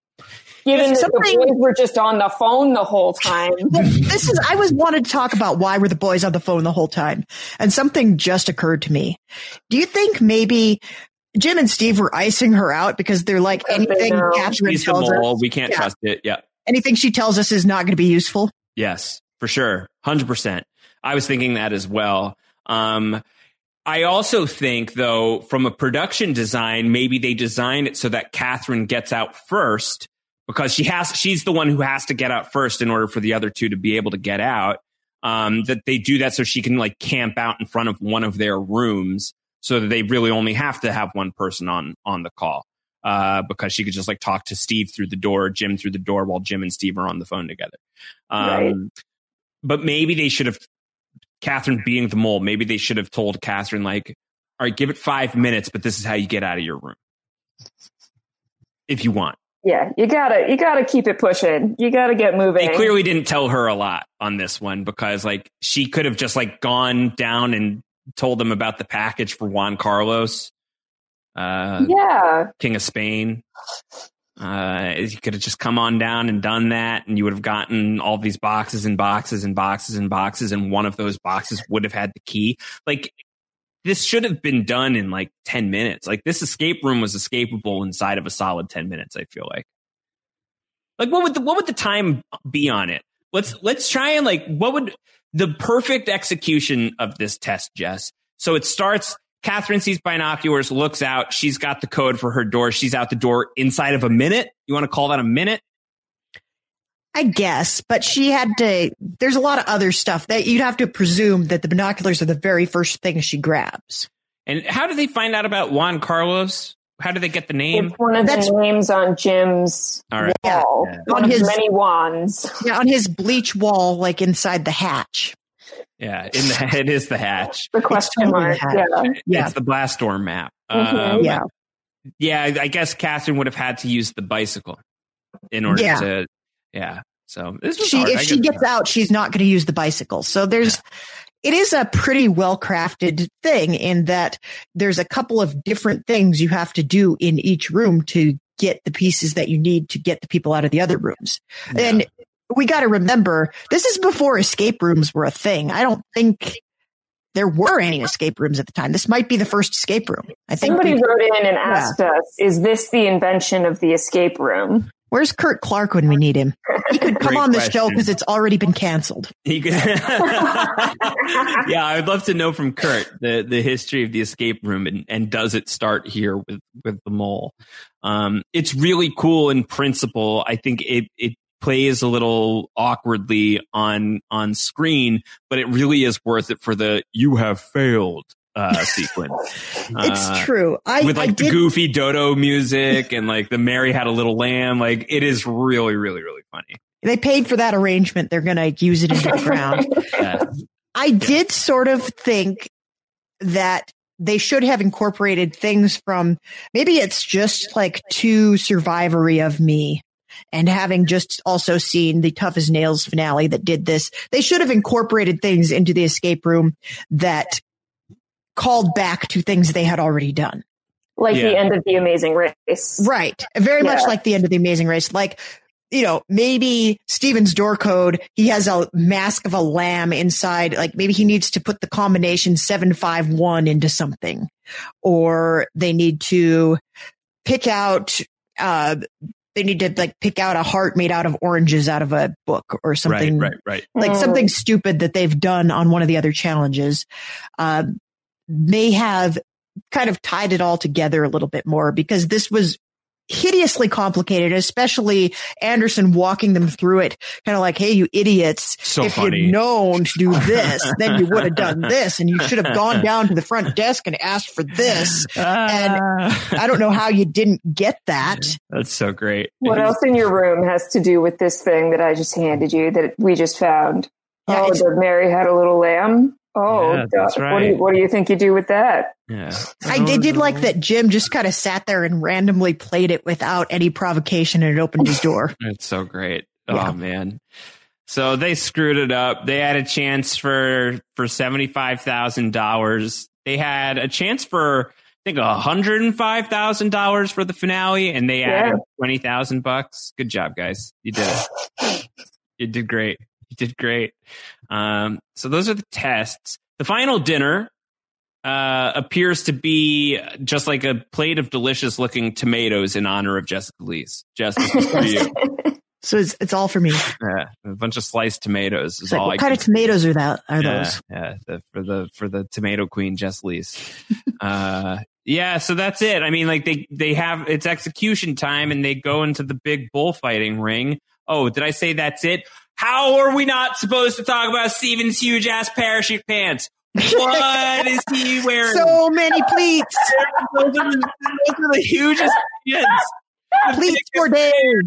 S6: Given that the boys were just on the phone the whole time.
S5: I wanted to talk about why were the boys on the phone the whole time. And something just occurred to me. Do you think maybe Jim and Steve were icing her out because they're like, anything Catherine tells us,
S4: we can't trust it. Yeah.
S5: Anything she tells us is not going to be useful?
S4: Yes, for sure. 100%. I was thinking that as well. I also think, though, from a production design, maybe they designed it so that Catherine gets out first because she's the one who has to get out first in order for the other two to be able to get out. That they do that so she can like camp out in front of one of their rooms, so that they really only have to have one person on the call. Because she could just like talk to Steve through the door, Jim through the door, while Jim and Steve are on the phone together.
S6: Right.
S4: But maybe they should have, Catherine being the mole, maybe they should have told Catherine, like, all right, give it 5 minutes, but this is how you get out of your room. If you want.
S6: Yeah, you gotta keep it pushing. You gotta get moving.
S4: They clearly didn't tell her a lot on this one, because like she could have just like gone down and told them about the package for Juan Carlos. King of Spain. You could have just come on down and done that, and you would have gotten all these boxes and boxes and boxes and boxes, and one of those boxes would have had the key. Like, this should have been done in like 10 minutes. Like, this escape room was escapable inside of a solid 10 minutes, I feel like. Like, what would the time be on it? Let's try and like, what would the perfect execution of this test, Jess? So it starts, Catherine sees binoculars, looks out. She's got the code for her door. She's out the door inside of a minute. You want to call that a minute?
S5: I guess, but there's a lot of other stuff that you'd have to presume that the binoculars are the very first thing she grabs.
S4: And how do they find out about Juan Carlos? How do they get the name?
S6: It's one of the names on Jim's wall.
S5: Yeah.
S6: One of his many wands.
S5: Yeah, on his bleach wall, like inside the hatch.
S4: Yeah, it is the hatch.
S6: The question mark.
S5: Yeah.
S4: It's the Blastdorm map.
S6: Mm-hmm.
S4: Yeah, I guess Catherine would have had to use the bicycle in order to. Yeah. So this was hard.
S5: If she gets out, she's not going to use the bicycle. So it is a pretty well crafted thing in that there's a couple of different things you have to do in each room to get the pieces that you need to get the people out of the other rooms. Yeah. And we got to remember, this is before escape rooms were a thing. I don't think there were any escape rooms at the time. This might be the first escape room. I think
S6: somebody wrote in and asked us, is this the invention of the escape room?
S5: Where's Kurt Clark when we need him? He could come on the show because it's already been canceled.
S4: Yeah, I'd love to know from Kurt the history of the escape room and does it start here with the mole? It's really cool in principle. I think it plays a little awkwardly on screen, but it really is worth it for the "you have failed" sequence.
S5: It's true.
S4: With the goofy Dodo music and like the Mary Had a Little Lamb, like it is really, really, really funny.
S5: They paid for that arrangement. They're going to use it into the ground. I did sort of think that they should have incorporated things from, maybe it's just like too survivory of me. And having just also seen the Tough as Nails finale that did this, they should have incorporated things into the escape room that called back to things they had already done.
S6: Like the end of The Amazing Race.
S5: Right. Very much like the end of The Amazing Race. Like, you know, maybe Steven's door code, he has a mask of a lamb inside. Like maybe he needs to put the combination 751 into something. Or they need to pick out, pick out a heart made out of oranges out of a book or something.
S4: Right.
S5: Like something stupid that they've done on one of the other challenges. May have kind of tied it all together a little bit more because this was hideously complicated, especially Anderson walking them through it, kind of like, hey, you idiots,
S4: so
S5: if
S4: funny.
S5: You'd known to do this, then you would have done this, and you should have gone down to the front desk and asked for this. And I don't know how you didn't get that.
S4: That's so great.
S6: What else in your room has to do with this thing that I just handed you that we just found?
S5: Yeah,
S6: the Mary Had a Little Lamb? Oh,
S4: yeah, that's right.
S6: What do you think you do with that?
S4: Yeah,
S5: I did like that Jim just kind of sat there and randomly played it without any provocation, and it opened his door.
S4: It's so great.
S5: Yeah.
S4: Oh man. So they screwed it up. They had a chance for $75,000. They had a chance for, I think, $105,000 for the finale, and they added $20,000. Good job, guys. You did it. You did great. You did great. So those are the tests. The final dinner appears to be just like a plate of delicious looking tomatoes in honor of Jessica Lees. Jess, this is for you.
S5: So it's all for me.
S4: Yeah, a bunch of sliced tomatoes is
S5: like,
S4: all.
S5: What kind of tomatoes are those?
S4: Yeah, for the tomato queen, Jess Lees. Yeah, so that's it. I mean, like they have it's execution time and they go into the big bullfighting ring. Oh, did I say that's it? How are we not supposed to talk about Steven's huge ass parachute pants? What is he wearing?
S5: So many pleats.
S4: Those are the hugest pants.
S5: Pleats for days.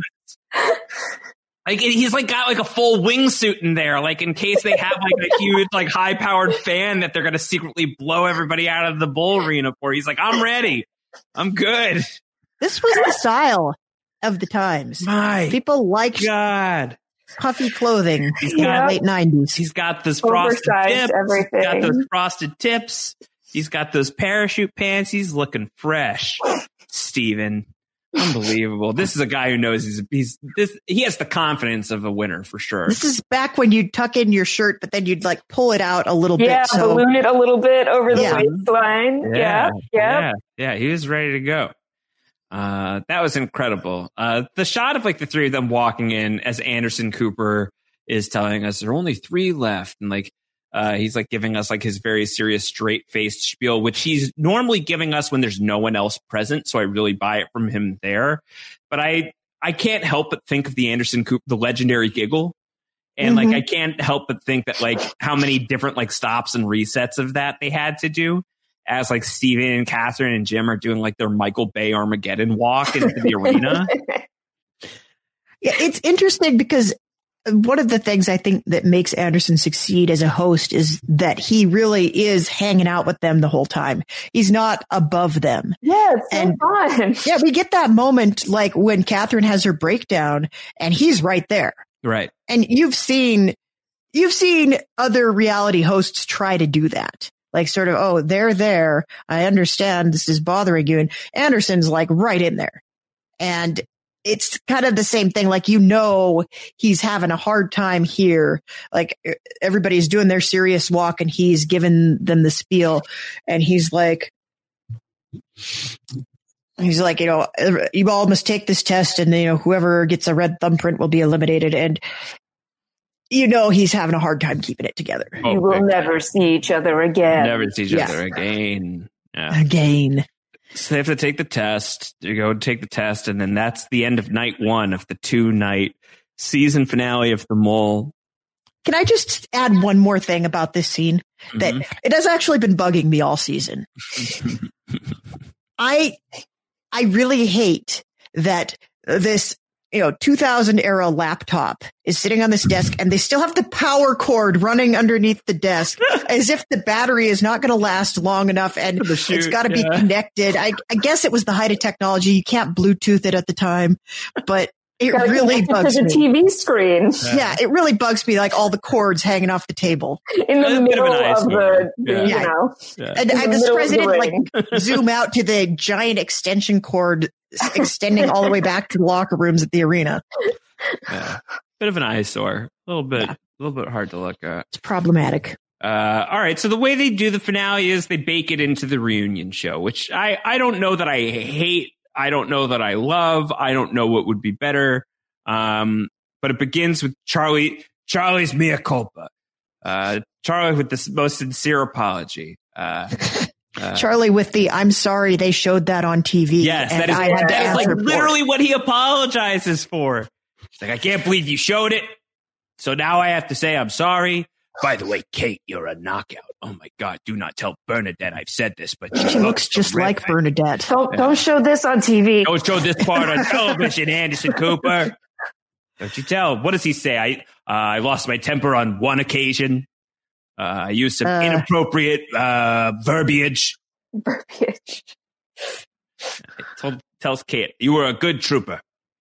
S4: Like he's like got like a full wingsuit in there, like in case they have like a huge like high powered fan that they're gonna secretly blow everybody out of the bull arena for. He's like, I'm ready, I'm good.
S5: This was the style of the times.
S4: My
S5: people liked
S4: God
S5: puffy clothing in the late 90s.
S4: He's got this frosted tips.
S6: Everything.
S4: He's got those frosted tips. He's got those parachute pants. He's looking fresh, Steven. Unbelievable. This is a guy who knows he has the confidence of a winner for sure.
S5: This is back when you'd tuck in your shirt, but then you'd like pull it out a little bit.
S6: Yeah, balloon it a little bit over the waistline.
S4: Yeah. He was ready to go. That was incredible. The shot of like the three of them walking in as Anderson Cooper is telling us there are only 3 left. And like, he's like giving us like his very serious straight faced spiel, which he's normally giving us when there's no one else present. So I really buy it from him there, but I can't help but think of the Anderson Cooper, the legendary giggle. And like, I can't help but think that like how many different like stops and resets of that they had to do as like Steven and Catherine and Jim are doing like their Michael Bay Armageddon walk into the arena.
S5: Yeah, it's interesting because one of the things I think that makes Anderson succeed as a host is that he really is hanging out with them the whole time. He's not above them.
S6: Yeah, it's so fun.
S5: Yeah, we get that moment like when Catherine has her breakdown and he's right there.
S4: Right.
S5: And you've seen other reality hosts try to do that. Like sort of, oh, they're there. I understand this is bothering you. And Anderson's like right in there. And it's kind of the same thing. Like, he's having a hard time here. Like everybody's doing their serious walk and he's giving them the spiel. And he's like, you all must take this test and, whoever gets a red thumbprint will be eliminated. And, he's having a hard time keeping it together.
S6: You will never see each other again.
S4: Never see each other again. Yeah.
S5: Again.
S4: So they have to take the test. You go take the test, and then that's the end of night 1 of the 2-night season finale of The Mole.
S5: Can I just add one more thing about this scene? That it has actually been bugging me all season. I really hate that this 2000 era laptop is sitting on this desk and they still have the power cord running underneath the desk as if the battery is not going to last long enough and it's got to be connected. I guess it was the height of technology. You can't Bluetooth it at the time, but it really bugs me.
S6: To the TV screen.
S5: Yeah, it really bugs me, like all the cords hanging off the table.
S6: In the middle of
S5: And I was president like zoom out to the giant extension cord extending all the way back to the locker rooms at the arena.
S4: Yeah. Bit of an eyesore. A little bit hard to look at.
S5: It's problematic.
S4: All right. So the way they do the finale is they bake it into the reunion show, which I don't know that I hate. I don't know that I love. I don't know what would be better. But it begins with Charlie's mea culpa. Charlie with the most sincere apology.
S5: Charlie with the I'm sorry they showed that on TV.
S4: Yes, that is like literally what he apologizes for. He's like, I can't believe you showed it. So now I have to say I'm sorry. By the way, Kate, you're a knockout. Oh my God, do not tell Bernadette I've said this, but
S5: she looks just like Bernadette.
S6: Don't show this on TV.
S4: Don't show this part on television, Anderson Cooper. Don't you tell? What does he say? I lost my temper on one occasion. I used some inappropriate verbiage. Tells Kate, you were a good trooper.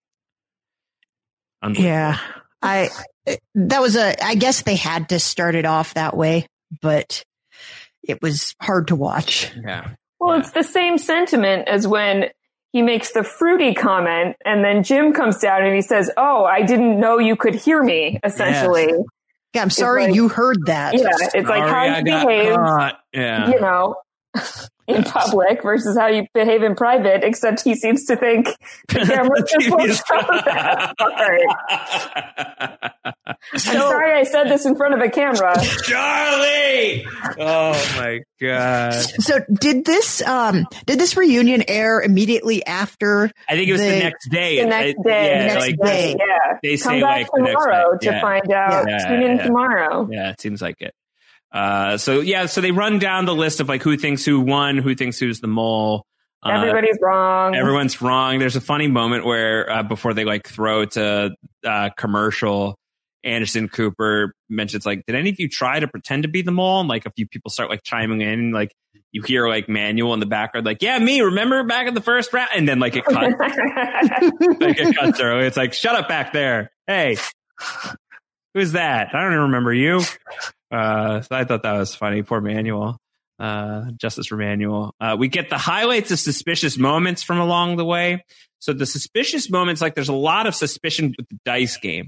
S5: Yeah, I guess they had to start it off that way, but it was hard to watch.
S4: Yeah.
S6: Well, it's the same sentiment as when he makes the fruity comment and then Jim comes down and he says, "Oh, I didn't know you could hear me," essentially.
S5: Yes. Yeah, I'm sorry you heard that.
S6: Yeah, it's like how you behave.
S4: Yeah.
S6: in public versus how you behave in private, except he seems to think the camera just won't show that part. I'm sorry I said this in front of a camera.
S4: Charlie! Oh my God.
S5: So did this reunion air immediately after?
S4: I think it was the next day.
S6: The next day. Yeah.
S4: They
S6: come
S4: say
S6: back tomorrow to find out. Tune in tomorrow.
S4: Yeah, it seems like it. So they run down the list of like who thinks who won, who thinks who's the mole.
S6: Everybody's wrong.
S4: Everyone's wrong. There's a funny moment where before they like throw to commercial, Anderson Cooper mentions like, did any of you try to pretend to be the mole? And like a few people start like chiming in, like you hear like Manuel in the background, like, yeah, me, remember back in the first round? And then like it cuts. Like it cuts early. It's like, shut up back there. Hey, who's that? I don't even remember you. So I thought that was funny. Poor Manuel. Justice for Manuel. We get the highlights of suspicious moments from along the way. So the suspicious moments, like there's a lot of suspicion with the dice game.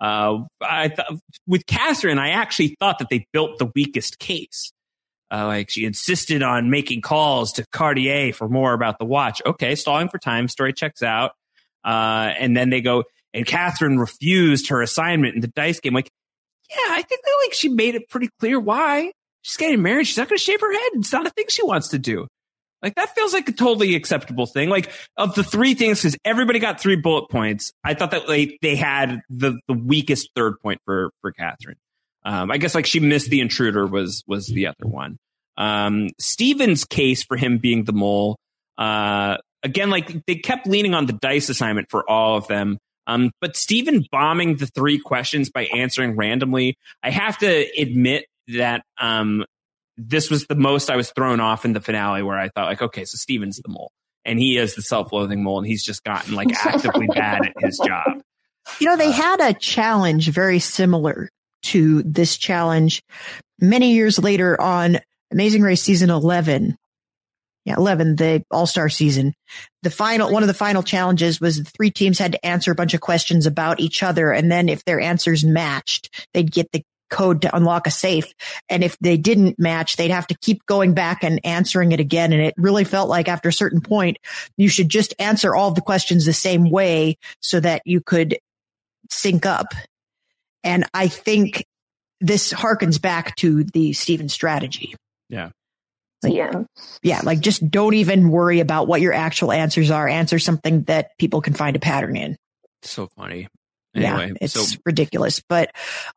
S4: With Catherine, I actually thought that they built the weakest case. Like she insisted on making calls to Cartier for more about the watch. Okay, stalling for time. Story checks out. And then they go, and Catherine refused her assignment in the dice game. Like, yeah, I think that like she made it pretty clear why. She's getting married. She's not going to shave her head. It's not a thing she wants to do. Like, that feels like a totally acceptable thing. Like, of the three things, because everybody got 3 bullet points, I thought that like they had the weakest third point for Catherine. I guess like she missed the intruder was the other one. Steven's case for him being the mole, again, like they kept leaning on the dice assignment for all of them. But Steven bombing the 3 questions by answering randomly, I have to admit that this was the most I was thrown off in the finale, where I thought like, okay, so Steven's the mole and he is the self-loathing mole and he's just gotten like actively bad at his job.
S5: You know, they had a challenge very similar to this challenge many years later on Amazing Race season 11. Yeah, 11, the All-Star season. One of the final challenges was the 3 teams had to answer a bunch of questions about each other. And then if their answers matched, they'd get the code to unlock a safe. And if they didn't match, they'd have to keep going back and answering it again. And it really felt like after a certain point, you should just answer all of the questions the same way so that you could sync up. And I think this harkens back to the Steven strategy.
S4: Yeah.
S5: Like, yeah, like just don't even worry about what your actual answers are. Answer something that people can find a pattern in.
S4: So funny. Anyway,
S5: yeah, it's ridiculous. But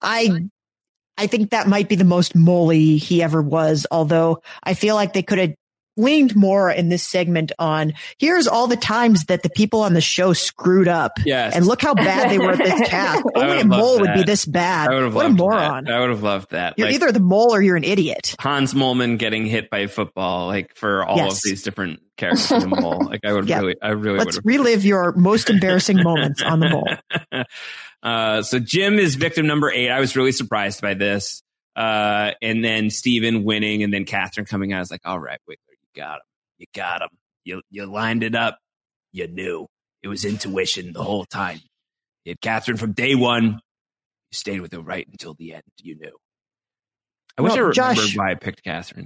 S5: I think that might be the most moley he ever was, although I feel like they could have leaned more in this segment on here's all the times that the people on the show screwed up.
S4: Yes.
S5: And look how bad they were at this task. Only a mole would be this bad. What a moron.
S4: I would have loved that.
S5: You're either the mole or you're an idiot.
S4: Hans Moleman getting hit by a football, like for all of these different characters in the mole. Like I would really
S5: Let's relive your most embarrassing moments on the mole.
S4: So Jim is victim number 8. I was really surprised by this. And then Steven winning and then Catherine coming out. I was like, all right, wait. You got him. You lined it up. You knew. It was intuition the whole time. You had Catherine from day one. You stayed with her right until the end. You knew. I wish I remembered why I picked Catherine.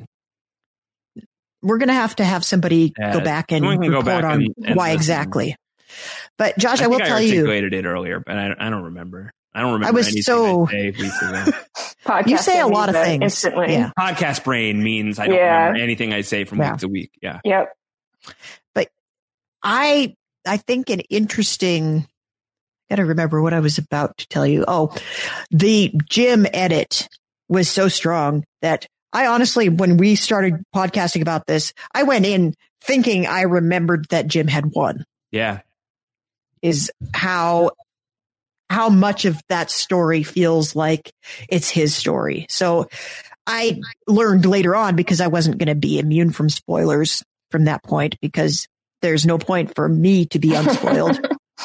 S5: We're going to have somebody go back and report on why exactly. But Josh, I will tell you. I
S4: articulated it earlier, but I don't remember. I don't remember anything I say weeks ago.
S5: You say a lot of things.
S6: Instantly.
S5: Yeah.
S4: Podcast brain means I don't remember anything I say from week to week. Yeah.
S6: Yep.
S5: But I think an interesting, I got to remember what I was about to tell you. Oh, the Jim edit was so strong that I honestly, when we started podcasting about this, I went in thinking I remembered that Jim had won.
S4: Yeah.
S5: Is how much of that story feels like it's his story. So I learned later on, because I wasn't going to be immune from spoilers from that point, because there's no point for me to be unspoiled.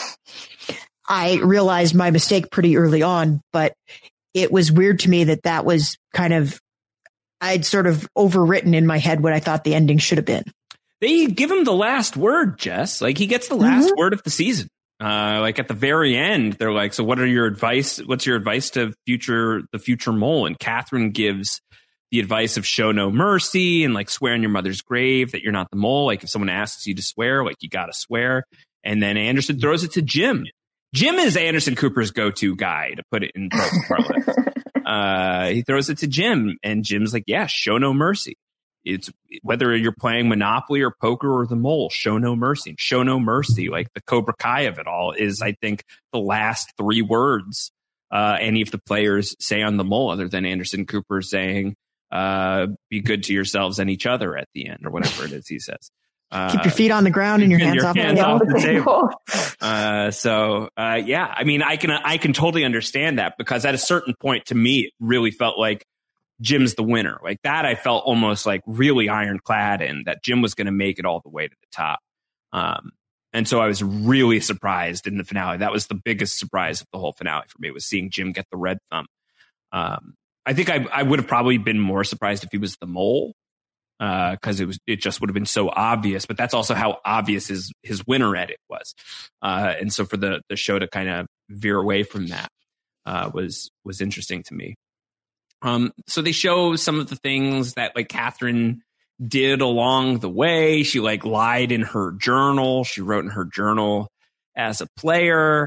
S5: I realized my mistake pretty early on, but it was weird to me that was kind of, I'd sort of overwritten in my head what I thought the ending should have been.
S4: They give him the last word, Jess. Like he gets the last word of the season. Like at the very end, they're like, so what are your advice? What's your advice to the future mole? And Catherine gives the advice of show no mercy and like swear on your mother's grave that you're not the mole. Like if someone asks you to swear, like you got to swear. And then Anderson throws it to Jim. Jim is Anderson Cooper's go-to guy, to put it in parlance. He throws it to Jim, and Jim's like, yeah, show no mercy. It's whether you're playing Monopoly or poker or the mole, show no mercy. Show no mercy. Like the Cobra Kai of it all is, I think, the last 3 words any of the players say on the mole, other than Anderson Cooper saying, be good to yourselves and each other at the end, or whatever it is he says.
S5: Keep your feet on the ground and your hands off
S4: the table. Yeah, I mean, I can totally understand that, because at a certain point, to me, it really felt like Jim's the winner. Like that, I felt almost like really ironclad in that Jim was going to make it all the way to the top. And so I was really surprised in the finale. That was the biggest surprise of the whole finale for me, was seeing Jim get the red thumb. I think I would have probably been more surprised if he was the mole, because it just would have been so obvious. But that's also how obvious his winner edit was. And so for the show to kind of veer away from that was interesting to me. So they show some of the things that like Catherine did along the way. She like lied in her journal. She wrote in her journal as a player.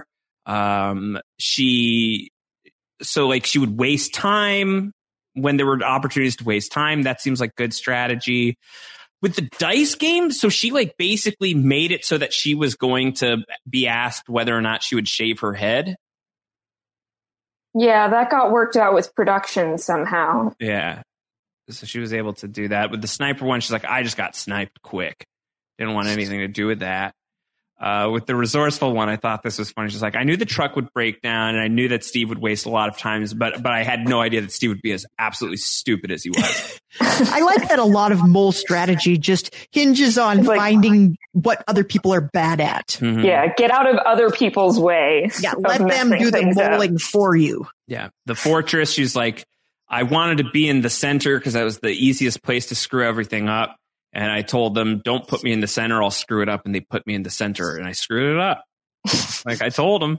S4: She would waste time when there were opportunities to waste time. That seems like good strategy. With the dice game, so she like basically made it so that she was going to be asked whether or not she would shave her head.
S6: Yeah, that got worked out with production somehow.
S4: Yeah. So she was able to do that. With the sniper one, she's like, I just got sniped quick. Didn't want anything to do with that. With the resourceful one, I thought this was funny. She's like, I knew the truck would break down, and I knew that Steve would waste a lot of times, but I had no idea that Steve would be as absolutely stupid as he was.
S5: I like that a lot of mole strategy just hinges on finding what other people are bad at.
S6: Mm-hmm. Yeah, get out of other people's way.
S5: Yeah, let them do the moling for you.
S4: Yeah, the fortress, she's like, I wanted to be in the center because that was the easiest place to screw everything up. And I told them, don't put me in the center, I'll screw it up. And they put me in the center, and I screwed it up. Like I told them.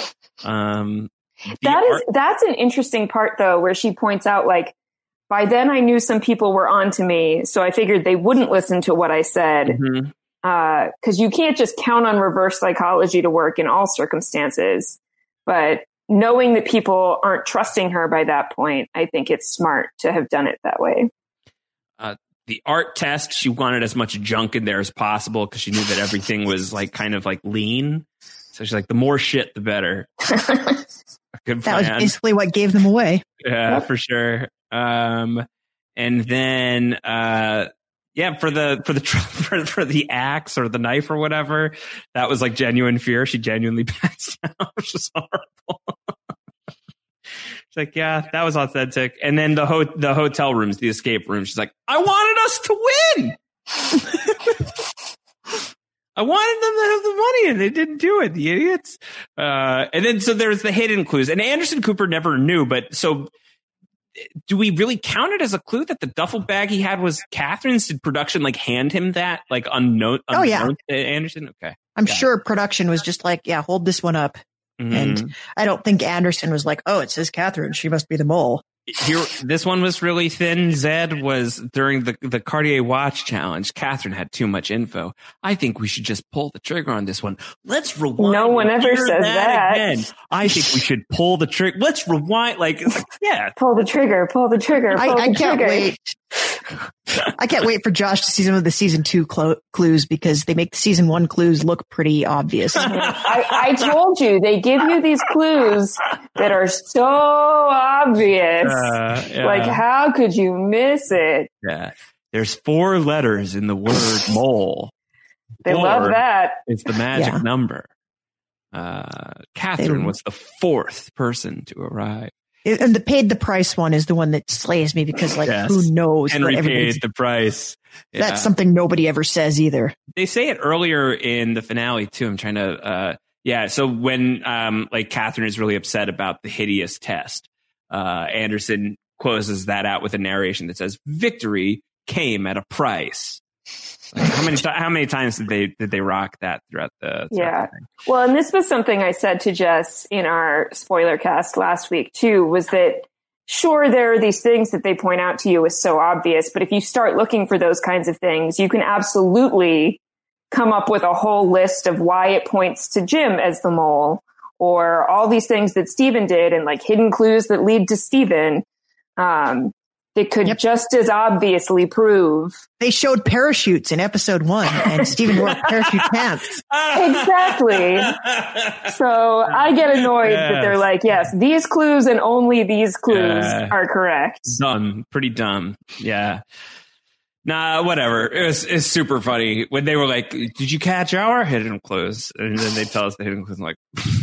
S6: That's an interesting part, though, where she points out, like, by then I knew some people were onto me, so I figured they wouldn't listen to what I said. Because you can't just count on reverse psychology to work in all circumstances. But knowing that people aren't trusting her by that point, I think it's smart to have done it that way.
S4: The art test, she wanted as much junk in there as possible because she knew that everything was like kind of like lean. So she's like, the more shit, the better. Good plan.
S5: That was basically what gave them away.
S4: Yeah, for sure. And then, for the axe or the knife or whatever, that was like genuine fear. She genuinely passed out, which was horrible. She's like, yeah, that was authentic. And then the hotel rooms, the escape room. She's like, I wanted us to win. I wanted them to have the money, and they didn't do it, the idiots. And then so there's the hidden clues, and Anderson Cooper never knew. But so, do we really count it as a clue that the duffel bag he had was Catherine's? Did production like hand him that, like unknown to Anderson? Okay,
S5: I'm sure production was just like, yeah, hold this one up. Mm-hmm. And I don't think Anderson was like, oh, it says Catherine, she must be the mole.
S4: Here, this one was really thin. Zed was during the Cartier watch challenge. Catherine had too much info. I think we should just pull the trigger on this one. Let's rewind.
S6: No one ever says that.
S4: Again. I think we should pull the trigger. Let's rewind. Yeah.
S6: Pull the trigger. Pull the trigger.
S5: I can't wait. I can't wait for Josh to see some of the season 2 clues, because they make the season 1 clues look pretty obvious.
S6: I told you, they give you these clues that are so obvious.
S4: Yeah.
S6: Like, how could you miss it?
S4: Yeah. There's 4 letters in the word mole.
S6: They love that.
S4: It's the magic number. Catherine was the 4th person to arrive.
S5: And the paid the price one is the one that slays me, because who knows?
S4: Henry paid the price.
S5: Yeah. That's something nobody ever says either.
S4: They say it earlier in the finale too. I'm trying to, So when, Catherine is really upset about the hideous test, Anderson closes that out with a narration that says, victory came at a price. Like, how many times did they rock that throughout the thing?
S6: Well, and this was something I said to Jess in our spoiler cast last week too, was that sure, there are these things that they point out to you as so obvious, but if you start looking for those kinds of things, you can absolutely come up with a whole list of why it points to Jim as the mole, or all these things that Steven did and like hidden clues that lead to Steven. It could just as obviously prove.
S5: They showed parachutes in episode 1 and Steven wore parachute pants.
S6: Exactly. So I get annoyed that they're like, yes, these clues and only these clues are correct.
S4: Dumb. Pretty dumb. Yeah. Nah, whatever. It's super funny when they were like, did you catch our hidden clues? And then they tell us the hidden clues. I'm like,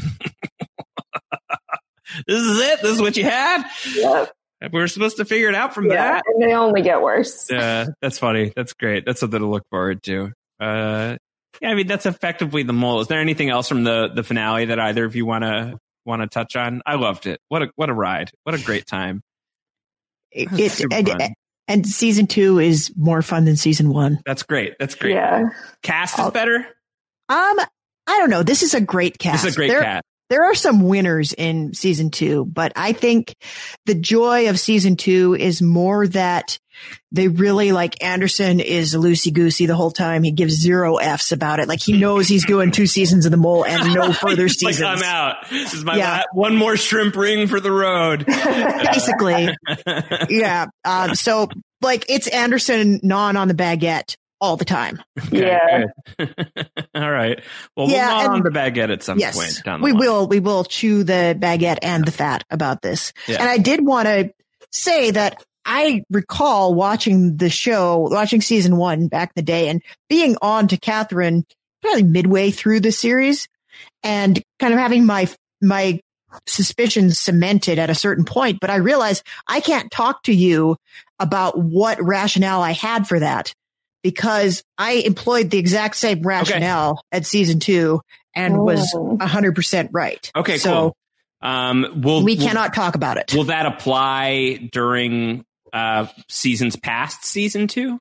S4: this is it? This is what you had?
S6: Yep.
S4: We were supposed to figure it out from that.
S6: And they only get worse.
S4: Yeah, that's funny. That's great. That's something to look forward to. Yeah, I mean, that's effectively the mole. Is there anything else from the finale that either of you want to touch on? I loved it. What a ride. What a great time.
S5: And season 2 is more fun than season 1.
S4: That's great. That's great.
S6: Yeah.
S4: Cast is better?
S5: I don't know. This is a great cast.
S4: This is a great cast.
S5: There are some winners in season 2, but I think the joy of season 2 is more that they really like Anderson is loosey-goosey the whole time. He gives 0 Fs about it. Like he knows he's doing 2 seasons of The Mole and no further seasons.
S4: Like, I'm out. This is my one more shrimp ring for the road.
S5: Basically. Yeah. So like it's Anderson gnawing on the baguette all the time.
S4: Okay,
S6: yeah.
S4: All right. Well, we'll gnaw on the baguette at some point down the line.
S5: We will chew the baguette and the fat about this. Yeah. And I did want to say that I recall watching season 1 back in the day and being on to Catherine probably midway through the series and kind of having my suspicions cemented at a certain point. But I realized I can't talk to you about what rationale I had for that, because I employed the exact same rationale at season 2 and was 100% right.
S4: Okay,
S5: so
S4: cool.
S5: We cannot talk about it.
S4: Will that apply during seasons past season 2?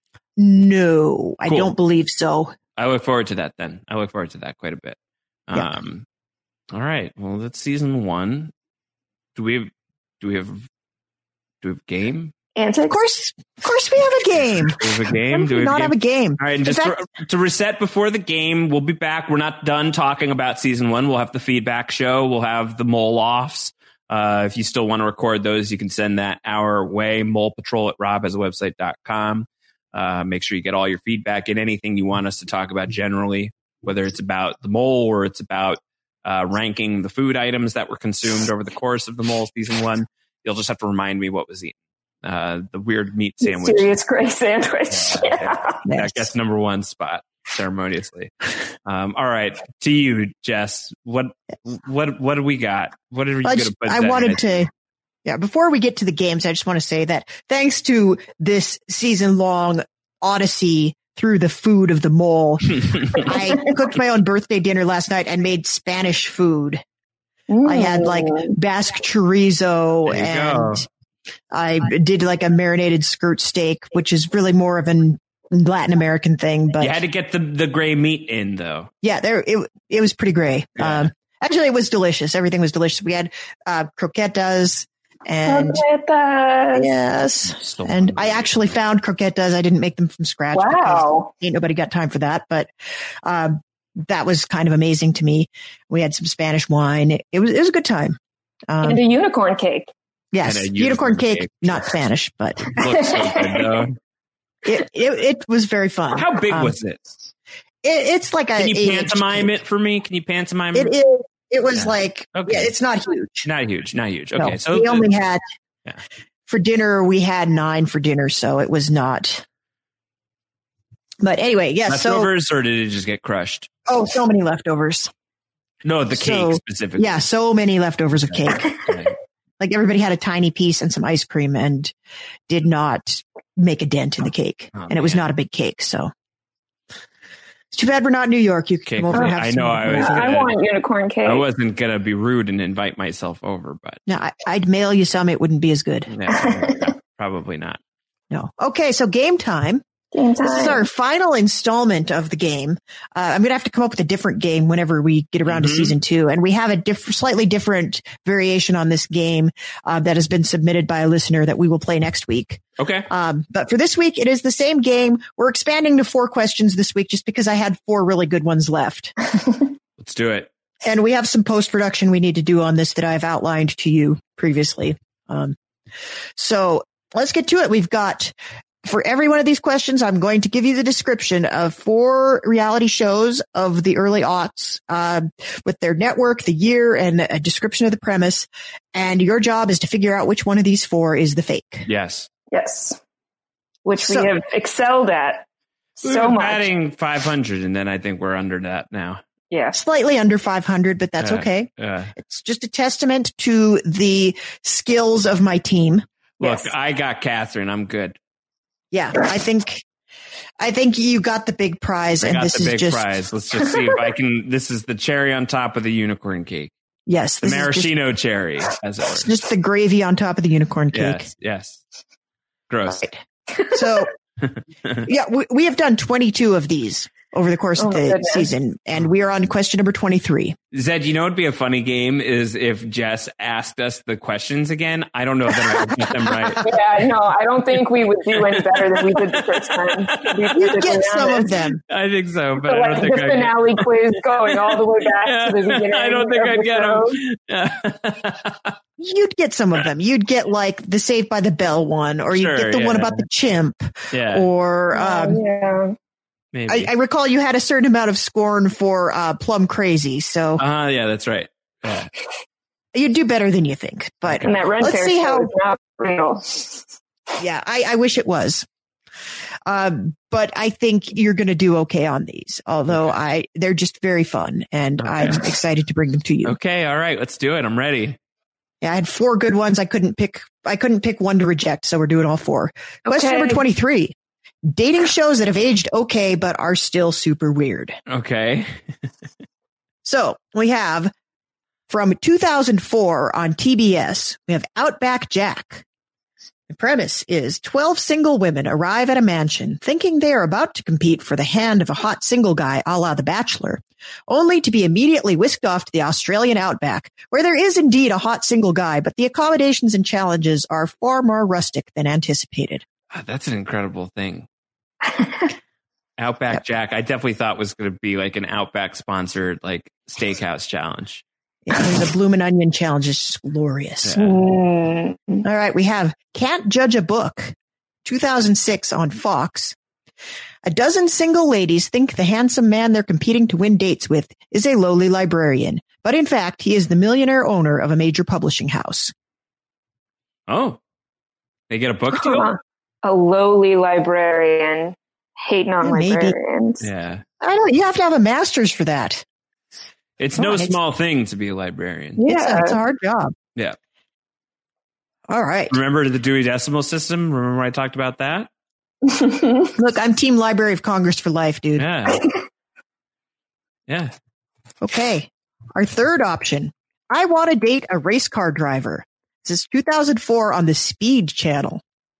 S5: No, I don't believe so.
S4: I look forward to that then. I look forward to that quite a bit.
S5: Yeah.
S4: All right. Well, that's season 1. Do we have game?
S6: Antics?
S5: Of course we have a game.
S4: Do we have a game?
S5: Do we not have a game?
S4: All right, and just to reset before the game, we'll be back. We're not done talking about season 1. We'll have the feedback show. We'll have the mole offs. If you still want to record those, you can send that our way, molepatrol@robhasawebsite.com. Make sure you get all your feedback and anything you want us to talk about generally, whether it's about the mole or it's about ranking the food items that were consumed over the course of the mole season 1. You'll just have to remind me what was eaten. The weird meat sandwich.
S6: Serious gray sandwich.
S4: That gets number 1 spot ceremoniously. All right, to you, Jess. What do we got? What are you going to put?
S5: I wanted to. Yeah, before we get to the games, I just want to say that thanks to this season-long odyssey through the food of the mole, I cooked my own birthday dinner last night and made Spanish food. I had like Basque chorizo and I did like a marinated skirt steak, which is really more of an Latin American thing. But
S4: you had to get the gray meat in, though. Yeah,
S5: it was pretty gray. Yeah. Actually, it was delicious. Everything was delicious. We had croquetas and yes, and I actually found croquetas. I didn't make them from scratch.
S6: Wow,
S5: ain't nobody got time for that. But that was kind of amazing to me. We had some Spanish wine. It was a good time.
S6: And a unicorn cake.
S5: Yes, unicorn cake, not Spanish, but
S4: looks so good, though.
S5: It was very fun.
S4: How big was it?
S5: It's like
S4: Can you pantomime it for me? Can you pantomime it?
S5: It was like, it's not huge.
S4: Not huge. Okay,
S5: no,
S4: so
S5: we only had for dinner. We had 9 for dinner, so it was not. But anyway, yes.
S4: Leftovers, or did it just get crushed?
S5: Oh, so many leftovers.
S4: No, the cake specifically.
S5: Yeah, so many leftovers of cake. Like everybody had a tiny piece and some ice cream and did not make a dent in the cake. And it was not a big cake. So it's too bad we're not in New York. You can come over and have some.
S6: I want unicorn cake.
S4: I wasn't going to be rude and invite myself over, but.
S5: No, I'd mail you some. It wouldn't be as good.
S4: Yeah, probably not.
S5: No. Okay. So game time.
S6: Game time.
S5: This is our final installment of the game. I'm going to have to come up with a different game whenever we get around to season 2. And we have a slightly different variation on this game that has been submitted by a listener that we will play next week.
S4: Okay.
S5: But for this week, it is the same game. We're expanding to 4 questions this week just because I had 4 really good ones left.
S4: Let's do it.
S5: And we have some post-production we need to do on this that I've outlined to you previously. So let's get to it. We've got, for every one of these questions, I'm going to give you the description of 4 reality shows of the early aughts, with their network, the year, and a description of the premise. And your job is to figure out which one of these 4 is the fake.
S4: Yes.
S6: Yes. Which we have excelled at so much.
S4: Batting 500, and then I think we're under that now.
S6: Yeah.
S5: Slightly under 500, but that's okay. It's just a testament to the skills of my team.
S4: Look, I got Catherine. I'm good.
S5: Yeah, I think you got the big prize, and this is just the big
S4: prize. Let's just see if I can. This is the cherry on top of the unicorn cake.
S5: Yes,
S4: the maraschino cherry, as it were.
S5: It's just the gravy on top of the unicorn cake.
S4: Yes. Gross.
S5: Right. So, yeah, we have done 22 of these over the course of the season, and we are on question number 23.
S4: Zed, you know what would be a funny game is if Jess asked us the questions again. I don't know that I would get them right.
S6: Yeah, no, I don't think we would do any better than we did the first time.
S5: You'd get some of them.
S4: I think so, but
S6: so,
S4: I don't think
S6: the finale quiz going all the way back to the beginning.
S4: I don't think I'd get them.
S5: You'd get some of them. You'd get like the Saved by the Bell one, or you'd get the one about the chimp, or
S4: maybe.
S5: I recall you had a certain amount of scorn for Plum Crazy, so
S4: yeah, that's right. Yeah.
S5: You'd do better than you think, but
S6: and that
S5: let's see how.
S6: Not real.
S5: Yeah, I wish it was, but I think you're going to do okay on these. Although they're just very fun, and I'm excited to bring them to you.
S4: Okay, all right, let's do it. I'm ready.
S5: Yeah, I had 4 good ones. I couldn't pick one to reject, so we're doing all 4. Question number 23. Dating shows that have aged okay, but are still super weird.
S4: Okay.
S5: So we have from 2004 on TBS, we have Outback Jack. The premise is 12 single women arrive at a mansion thinking they are about to compete for the hand of a hot single guy a la The Bachelor, only to be immediately whisked off to the Australian outback, where there is indeed a hot single guy, but the accommodations and challenges are far more rustic than anticipated.
S4: That's an incredible thing. Outback Jack, I definitely thought was going to be like an Outback sponsored like steakhouse challenge.
S5: Yeah, there's a bloomin' onion challenge. It's just glorious.
S4: Yeah.
S5: All right, we have Can't Judge a Book, 2006 on Fox. A dozen single ladies think the handsome man they're competing to win dates with is a lowly librarian, but in fact, he is the millionaire owner of a major publishing house.
S4: Oh, they get a book deal?
S6: A lowly librarian hating on librarians.
S4: Yeah.
S5: I don't know. You have to have a master's for that.
S4: It's no small thing to be a librarian.
S5: Yeah. It's a hard job.
S4: Yeah.
S5: All right.
S4: Remember the Dewey Decimal System? Remember I talked about that?
S5: Look, I'm Team Library of Congress for life, dude.
S4: Yeah. Yeah.
S5: Okay. Our third option. I want to date a race car driver. This is 2004 on the Speed Channel.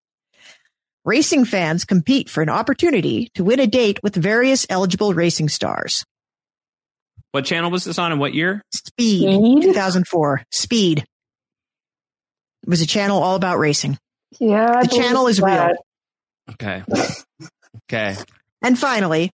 S5: Racing fans compete for an opportunity to win a date with various eligible racing stars.
S4: What channel was this on and what year?
S5: Speed? 2004. Speed. It was a channel all about racing.
S6: Yeah.
S5: The channel is real.
S4: Okay. Okay.
S5: And finally,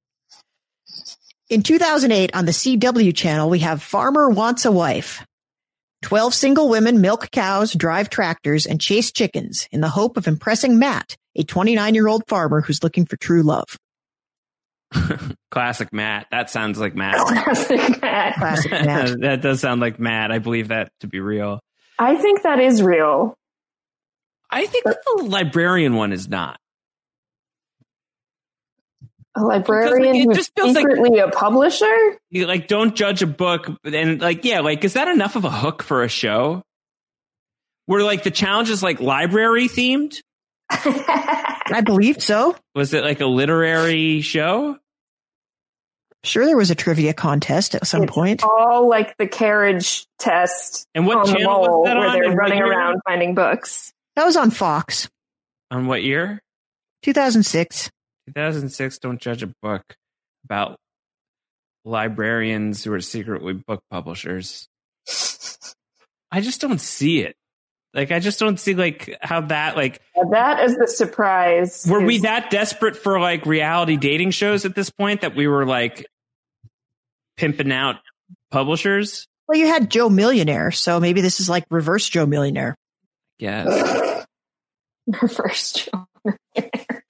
S5: in 2008 on the CW channel, we have Farmer Wants a Wife. 12 single women milk cows, drive tractors, and chase chickens in the hope of impressing Matt, a 29-year-old farmer who's looking for true love.
S4: Classic Matt. That sounds like Matt.
S6: Classic Matt.
S5: Classic Matt.
S4: That does sound like Matt. I believe that to be real.
S6: I think that is real.
S4: I think the librarian one is not.
S6: A librarian who's secretly a publisher?
S4: You don't judge a book and is that enough of a hook for a show? Where the challenge is library themed?
S5: I believe so.
S4: Was it like a literary show?
S5: Sure, there was a trivia contest at some point.
S6: All like the carriage test.
S4: And what
S6: on
S4: channel
S6: the
S4: was that
S6: where
S4: on?
S6: they're running around finding books.
S5: That was on Fox.
S4: On what year?
S5: 2006.
S4: 2006, Don't Judge a Book about librarians who are secretly book publishers. I just don't see it. Like, I just don't see like how that like
S6: that is the surprise.
S4: Were we that desperate for like reality dating shows at this point that we were like pimping out publishers?
S5: Well, you had Joe Millionaire, so maybe this is like reverse Joe Millionaire.
S4: Yes.
S6: Reverse Joe Millionaire.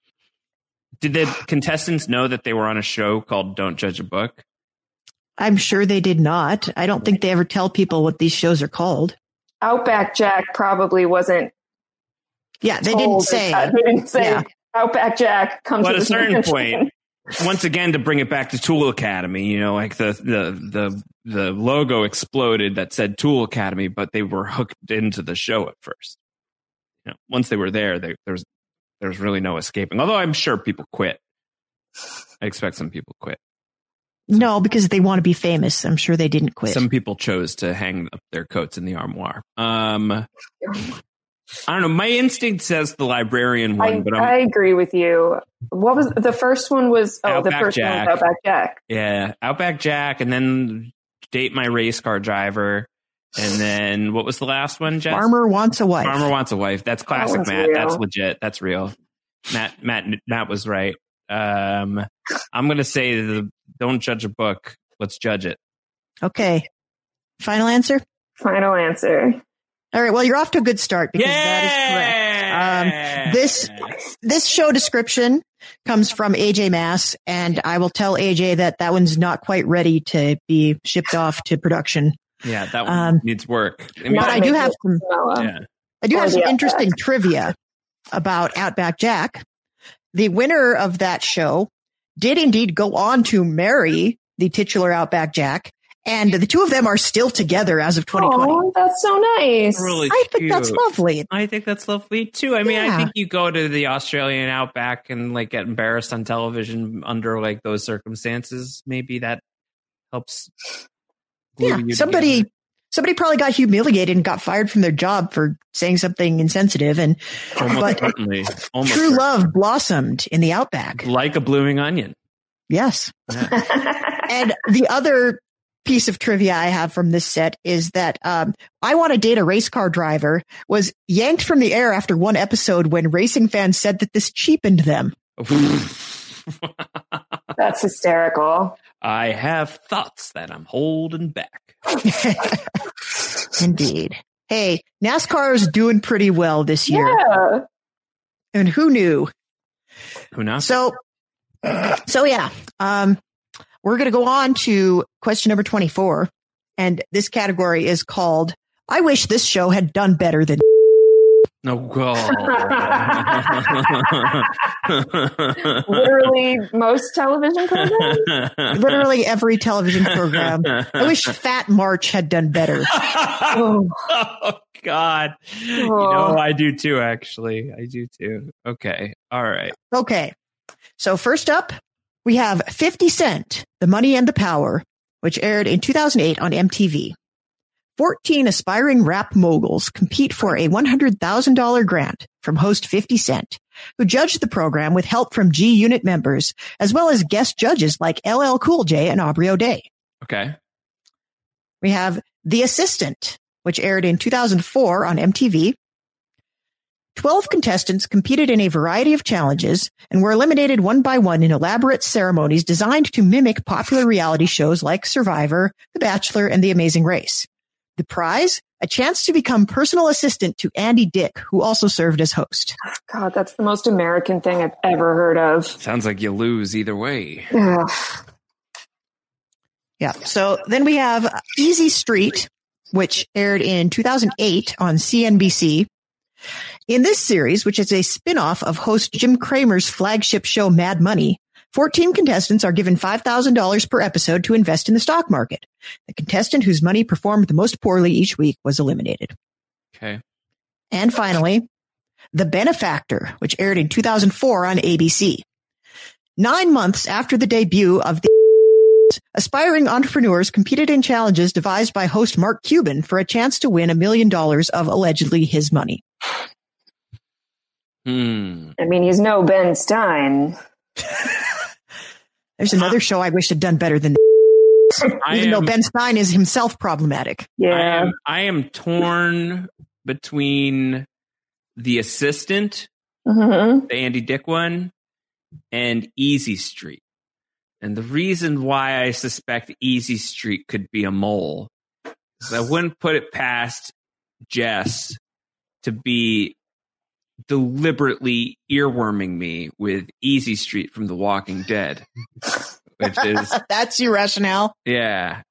S4: Did the contestants know that they were on a show called Don't Judge a Book?
S5: I'm sure they did not. I don't think they ever tell people what these shows are called.
S6: Outback Jack probably wasn't.
S5: Yeah, they didn't say.
S6: They didn't say Outback Jack comes
S4: at
S6: to
S4: a certain point. Once again, to bring it back to Tool Academy, you know, like the logo exploded that said Tool Academy, but they were hooked into the show at first. You know, once they were there, there's really no escaping. Although I'm sure people quit. I expect some people quit.
S5: No, because they want to be famous. I'm sure they didn't quit.
S4: Some people chose to hang up their coats in the armoire. I don't know. My instinct says the librarian one, but
S6: I agree with you. What was the first one? Was
S4: Outback
S6: the first
S4: Jack.
S6: one was Outback Jack?
S4: Yeah, Outback Jack, and then Date My Race Car Driver, and then what was the last one? Jess?
S5: Farmer Wants a Wife.
S4: Farmer Wants a Wife. That's classic, Matt.
S6: Real.
S4: That's legit. That's real. Matt was right. I'm gonna say Don't Judge a Book. Let's judge it.
S5: Okay. Final answer?
S6: Final answer.
S5: All right. Well, you're off to a good start because that is correct. This show description comes from AJ Mass, and I will tell AJ that one's not quite ready to be shipped off to production.
S4: Yeah, that one needs work.
S5: But I do have some interesting trivia about Outback Jack. The winner of that show did indeed go on to marry the titular Outback Jack, and the two of them are still together as of 2020.
S6: Oh, that's so nice.
S4: Really
S5: I think
S4: cute.
S5: that's lovely.
S4: I think that's lovely too. I mean, I think you go to the Australian Outback and like get embarrassed on television under like those circumstances. Maybe that helps.
S5: Somebody probably got humiliated and got fired from their job for saying something insensitive, and true love blossomed in the Outback
S4: like a blooming onion.
S5: Yes. Yeah. And the other piece of trivia I have from this set is that I Want to Date a Race Car Driver was yanked from the air after one episode when racing fans said that this cheapened them.
S6: That's hysterical.
S4: I have thoughts that I'm holding back.
S5: Indeed. Hey, NASCAR is doing pretty well this year.
S6: Yeah.
S5: And who knew?
S4: Who knows?
S5: So yeah. We're going to go on to question number 24. And this category is called, I wish this show had done better than.
S4: Oh, God.
S6: Literally most television programs?
S5: Literally every television program. I wish Fat March had done better.
S4: Oh, God. Oh. You know, I do too, actually. I do too. Okay. All right.
S5: Okay. So first up, we have 50 Cent, The Money and the Power, which aired in 2008 on MTV. 14 aspiring rap moguls compete for a $100,000 grant from host 50 Cent, who judged the program with help from G Unit members, as well as guest judges like LL Cool J and Aubrey O'Day.
S4: Okay.
S5: We have The Assistant, which aired in 2004 on MTV. 12 contestants competed in a variety of challenges and were eliminated one by one in elaborate ceremonies designed to mimic popular reality shows like Survivor, The Bachelor, and The Amazing Race. The prize? A chance to become personal assistant to Andy Dick, who also served as host.
S6: God, that's the most American thing I've ever heard of.
S4: Sounds like you lose either way.
S5: Yeah. So then we have Easy Street, which aired in 2008 on CNBC. In this series, which is a spin-off of host Jim Cramer's flagship show Mad Money, 14 contestants are given $5,000 per episode to invest in the stock market. The contestant whose money performed the most poorly each week was eliminated.
S4: Okay.
S5: And finally, The Benefactor, which aired in 2004 on ABC. 9 months after the debut of the aspiring entrepreneurs competed in challenges devised by host Mark Cuban for a chance to win $1 million of allegedly his money.
S6: I mean, he's no Ben Stein.
S5: There's another show I wish had done better than even though Ben Stein is himself problematic.
S6: Yeah.
S4: I am torn between The Assistant,
S6: Mm-hmm.
S4: the Andy Dick one, and Easy Street. And the reason why I suspect Easy Street could be a mole is I wouldn't put it past Jess to be deliberately earworming me with Easy Street from The Walking Dead, which is
S5: That's your rationale.
S4: yeah.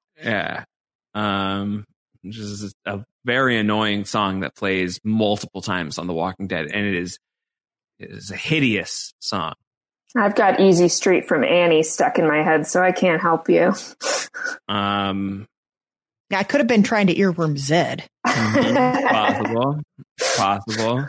S4: Which is a very annoying song that plays multiple times on The Walking Dead, and it is a hideous song.
S6: I've got Easy Street from Annie stuck in my head, so I can't help you.
S5: Yeah, I could have been trying to earworm Zed.
S4: Possible.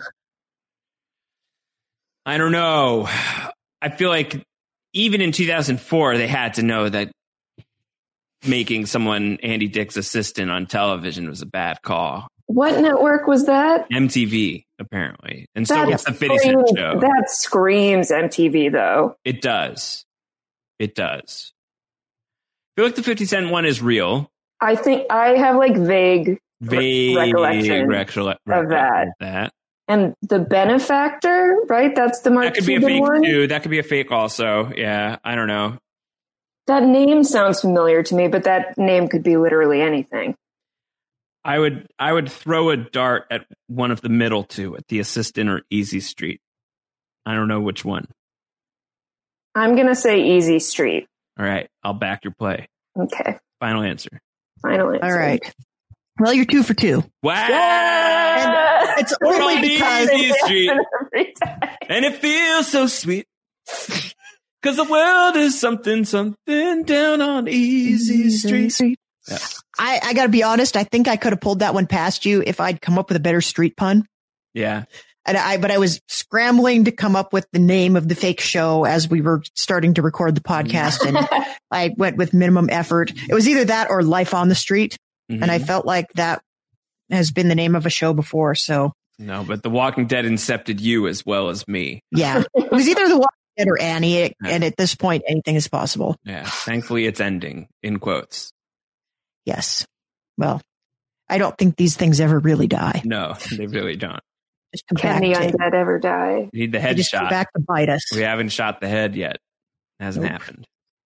S4: I don't know. I feel like even in 2004, they had to know that making someone Andy Dick's assistant on television was a bad call.
S6: What network was that?
S4: MTV, apparently. And so it's a 50 Cent show.
S6: That screams MTV, though.
S4: It does. I feel like the 50 Cent one is real.
S6: I think I have like vague recollection of that. And the Benefactor, right? That's the Mark
S4: That could be a
S6: Cuban
S4: fake
S6: one?
S4: too. That could be a fake also. Yeah, I don't know.
S6: That name sounds familiar to me, but that name could be literally anything.
S4: I would throw a dart at one of the middle two, at The Assistant or Easy Street. I don't know which one.
S6: I'm going to say Easy Street.
S4: All right, I'll back your play.
S6: Okay.
S4: Final answer.
S6: Final answer.
S5: All right. Well, you're 2 for 2.
S4: Wow!
S6: Yeah!
S5: It's only because
S4: Easy Street,
S6: Every time.
S4: and it feels so sweet. Because the world is something down on Easy Street. Yeah.
S5: I got to be honest. I think I could have pulled that one past you if I'd come up with a better street pun.
S4: Yeah.
S5: But I was scrambling to come up with the name of the fake show as we were starting to record the podcast, and I went with minimum effort. It was either that or Life on the Street, and I felt like that has been the name of a show before. So
S4: No, but The Walking Dead incepted you as well as me.
S5: yeah, it was either The Walking Dead or Annie, and at this point, anything is possible.
S4: Yeah. Thankfully, it's ending, in quotes.
S5: Yes. Well, I don't think these things ever really die.
S4: No, they really don't.
S5: Just come
S6: Can the
S5: back to,
S6: undead ever die?
S4: We need the
S5: they just come
S4: headshot.
S5: back to bite us.
S4: We haven't shot the head yet. It hasn't
S5: Nope.
S4: happened.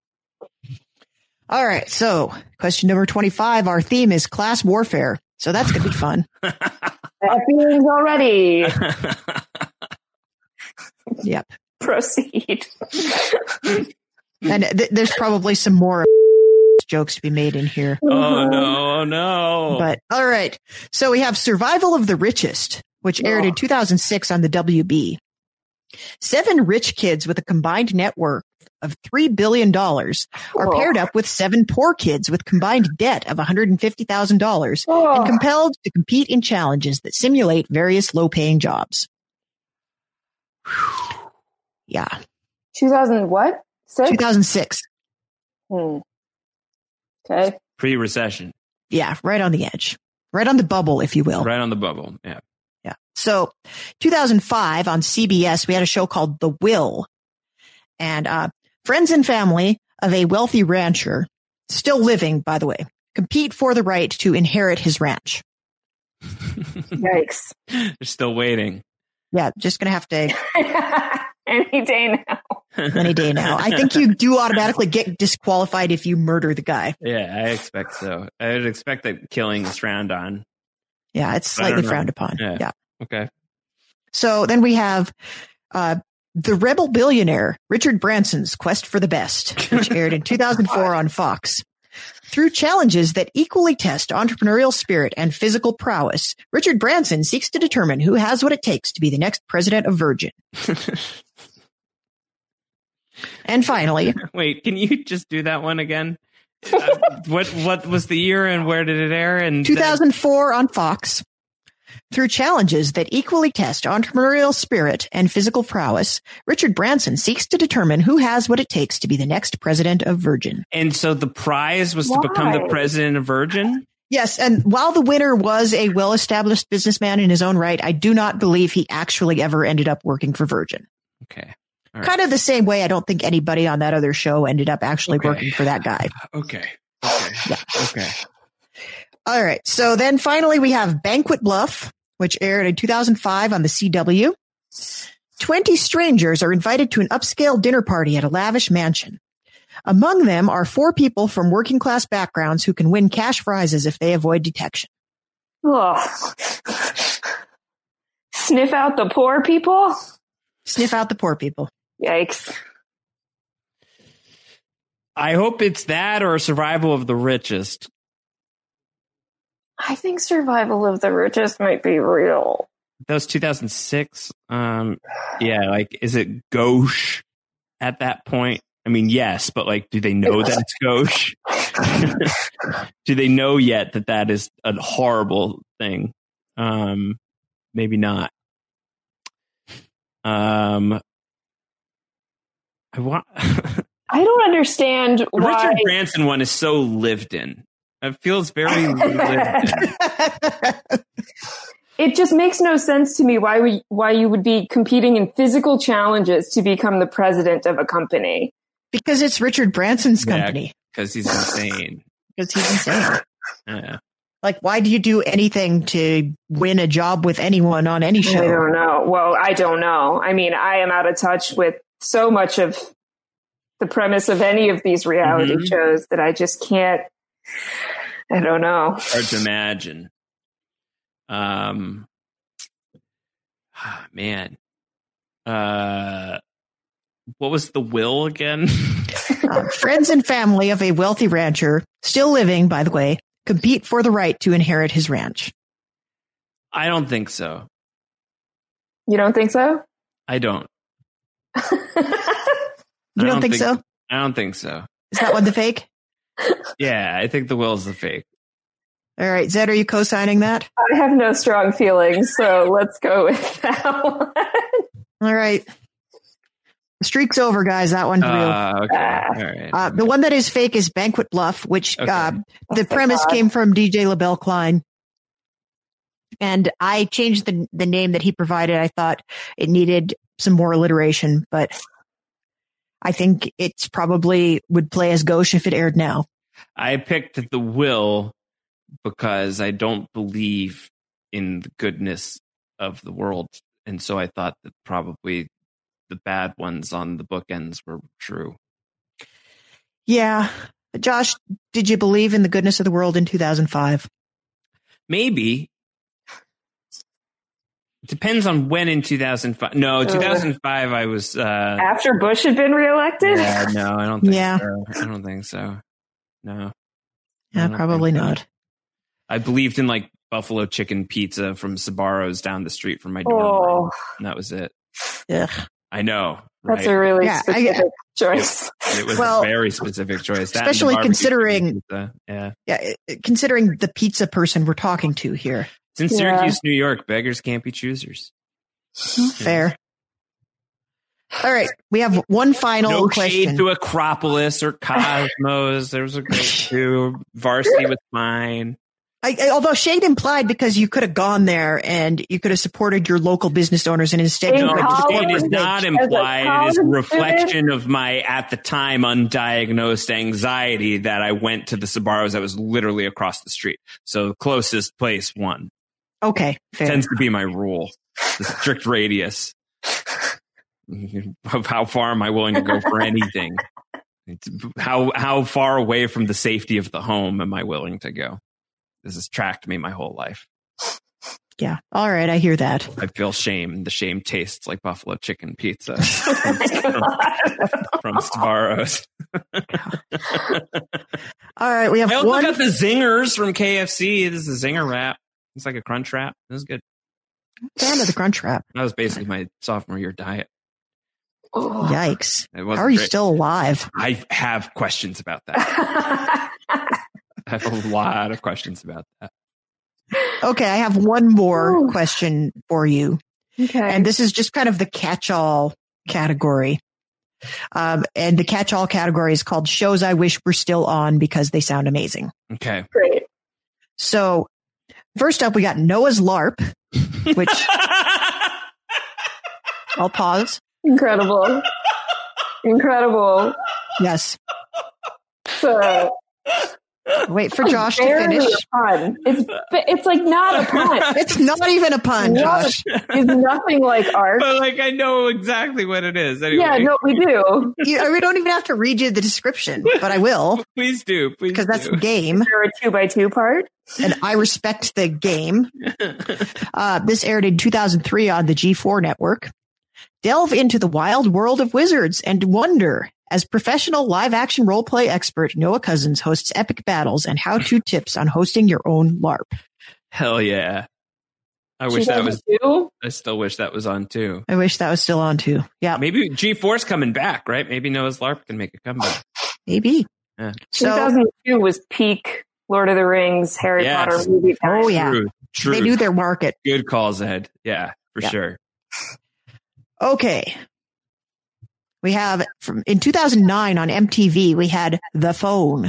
S5: All right. So question number 25, our theme is class warfare. So that's going to be fun.
S6: I have feelings already.
S5: Yep.
S6: Proceed.
S5: And there's probably some more jokes to be made in here.
S4: Oh, no.
S5: But all right. So we have Survival of the Richest, which aired in 2006 on the WB. 7 rich kids with a combined net worth of $3 billion are paired up with 7 poor kids with combined debt of $150,000 and compelled to compete in challenges that simulate various low-paying jobs. Yeah.
S6: 2000 what?
S5: 2006.
S6: Okay.
S4: Pre-recession.
S5: Yeah, right on the edge. Right on the bubble, if you will.
S4: Right on the bubble. Yeah.
S5: Yeah. So 2005 on CBS, we had a show called The Will. And friends and family of a wealthy rancher, still living, by the way, compete for the right to inherit his ranch.
S6: Yikes.
S4: They're still waiting.
S5: Yeah, just going to have to
S6: Any day now.
S5: any day now. I think you do automatically get disqualified if you murder the guy.
S4: Yeah, I expect so. I would expect that killing is frowned on.
S5: Yeah, it's
S4: I don't
S5: slightly
S4: know.
S5: frowned upon.
S4: Yeah.
S5: Yeah.
S4: Okay.
S5: So then we have The Rebel Billionaire, Richard Branson's Quest for the Best, which aired in 2004 on Fox. Through challenges that equally test entrepreneurial spirit and physical prowess, Richard Branson seeks to determine who has what it takes to be the next president of Virgin. And finally,
S4: Wait, can you just do that one again? What was the year and where did it air? And
S5: 2004 on Fox. Through challenges that equally test entrepreneurial spirit and physical prowess, Richard Branson seeks to determine who has what it takes to be the next president of Virgin.
S4: And so the prize was to become the
S6: Why?
S4: president of Virgin?
S5: Yes, and while the winner was a well-established businessman in his own right, I do not believe he actually ever ended up working for Virgin.
S4: Okay.
S5: Kind of the same way. I don't think anybody on that other show ended up actually
S4: Okay.
S5: working for that guy.
S4: Okay.
S5: Yeah.
S4: Okay.
S5: All right. So then finally we have Banquet Bluff, which aired in 2005 on the CW. 20 strangers are invited to an upscale dinner party at a lavish mansion. Among them are 4 people from working class backgrounds who can win cash prizes if they avoid detection.
S6: Oh. Sniff out the poor people?
S5: Sniff out the poor people.
S6: Yikes.
S4: I hope it's that or Survival of the Richest.
S6: I think Survival of the Richest might be real.
S4: That was 2006. Yeah, like, is it gauche at that point? I mean, yes, but like, do they know that it's gauche? Do they know yet that that is a horrible thing? Maybe not. I
S6: don't understand
S4: the
S6: why.
S4: Richard Branson one is so lived in. It feels very lived in.
S6: It just makes no sense to me why you would be competing in physical challenges to become the president of a company.
S5: Because it's Richard Branson's company.
S4: Because he's insane.
S5: Because he's insane.
S4: Yeah.
S5: Like, why do you do anything to win a job with anyone on any show?
S6: I don't know. Well, I don't know. I mean, I am out of touch with so much of the premise of any of these reality shows that I just can't. I don't know.
S4: Hard to imagine. Man. What was the will again?
S5: Friends and family of a wealthy rancher, still living, by the way, compete for the right to inherit his ranch.
S4: I don't think so.
S6: You don't think so?
S4: I don't.
S5: You don't think so?
S4: I don't think so.
S5: Is that one the fake?
S4: Yeah, I think the will is the fake.
S5: All right, Zed, are you co-signing that?
S6: I have no strong feelings, so let's go with that one.
S5: All right. The streak's over, guys. That one's real.
S4: Okay. All right.
S5: The one that is fake is Banquet Bluff, which
S4: Okay.
S5: the premise came from DJ LaBelle Klein. And I changed the name that he provided. I thought it needed some more alliteration, but I think it's probably would play as gauche if it aired now.
S4: I picked the will because I don't believe in the goodness of the world. And so I thought that probably the bad ones on the bookends were true.
S5: Yeah. Josh, did you believe in the goodness of the world in 2005?
S4: Maybe. It depends on when in 2005. No, 2005 I was...
S6: After Bush had been reelected?
S4: Yeah, no, I don't think
S5: Yeah.
S4: so. I don't think so. No.
S5: Yeah,
S4: I don't
S5: probably
S4: think so.
S5: not.
S4: I believed in like buffalo chicken pizza from Sbarro's down the street from my dorm.
S6: Oh,
S4: And that was it.
S5: Ugh.
S4: I know.
S6: that's
S4: right?
S6: a really
S5: Yeah,
S6: specific choice.
S4: It was
S5: Well,
S4: a very specific choice. That and the
S5: especially
S4: barbecue
S5: considering-
S4: chicken pizza. Yeah.
S5: Yeah, considering the pizza person we're talking to here.
S4: It's in Syracuse, New York. Beggars can't be choosers.
S5: Fair. All right, we have one final
S4: No
S5: question.
S4: shade to Acropolis or Cosmos. There was a great two. Varsity was fine.
S5: Although shade implied because you could have gone there and you could have supported your local business owners and instead
S6: In
S5: you
S4: No,
S5: went to the
S6: college,
S4: it
S5: corporate
S4: is
S5: stage.
S4: not
S6: As a
S4: implied. It is a
S6: college
S4: reflection of my, at the time, undiagnosed anxiety that I went to the Sbarro's that was literally across the street. So the closest place won.
S5: Okay, fair.
S4: Tends to be my rule. The strict radius of how far am I willing to go for anything. How far away from the safety of the home am I willing to go? This has tracked me my whole life.
S5: Yeah. All right, I hear that.
S4: I feel shame. The shame tastes like buffalo chicken pizza from Sbarro's.
S5: All right, we have
S4: I also
S5: one.
S4: got the zingers from KFC. This is a zinger wrap. It's like a crunch wrap. This is good.
S5: Fan of the Crunch Wrap.
S4: That was basically my sophomore year diet.
S6: Oh.
S5: Yikes.
S4: It wasn't
S5: How are you
S4: great.
S5: still alive?
S4: I have questions about that. I have a lot of questions about that.
S5: Okay, I have one more
S6: Ooh.
S5: question for you.
S6: Okay.
S5: And this is just kind of the catch-all category. And the catch-all category is called shows I wish were still on because they sound amazing.
S4: Okay.
S6: Great.
S5: So first up, we got Noah's LARP, which I'll pause.
S6: Incredible. Incredible.
S5: Yes.
S6: So,
S5: Wait for Josh to
S6: barely
S5: finish.
S6: a pun. It's like not a pun.
S5: It's not even a pun, Josh.
S6: It's nothing like art.
S4: But like, I know exactly what it is. Anyway.
S6: Yeah, no, we do.
S5: We don't even have to read you the description, but I will.
S4: Please do. Please
S5: Because that's
S4: do.
S5: the game.
S6: Is there a 2x2 part?
S5: And I respect the game. This aired in 2003 on the G4 network. Delve into the wild world of wizards and wonder. As professional live-action role-play expert, Noah Cousins hosts epic battles and how-to tips on hosting your own LARP.
S4: Hell yeah. I wish that was.
S6: 2002?
S4: I still wish that was on too.
S5: I wish that was still on, too. Yeah,
S4: Maybe G4's coming back, right? Maybe Noah's LARP can make a comeback.
S5: maybe.
S4: Yeah.
S5: So,
S6: 2002 was peak Lord of the Rings, Harry
S4: Yes.
S6: Potter movie time.
S5: oh, yeah.
S4: True.
S5: They knew their market.
S4: Good call, Zed. Yeah, for
S5: Yeah.
S4: sure.
S5: Okay. We have in 2009 on MTV, we had The Phone.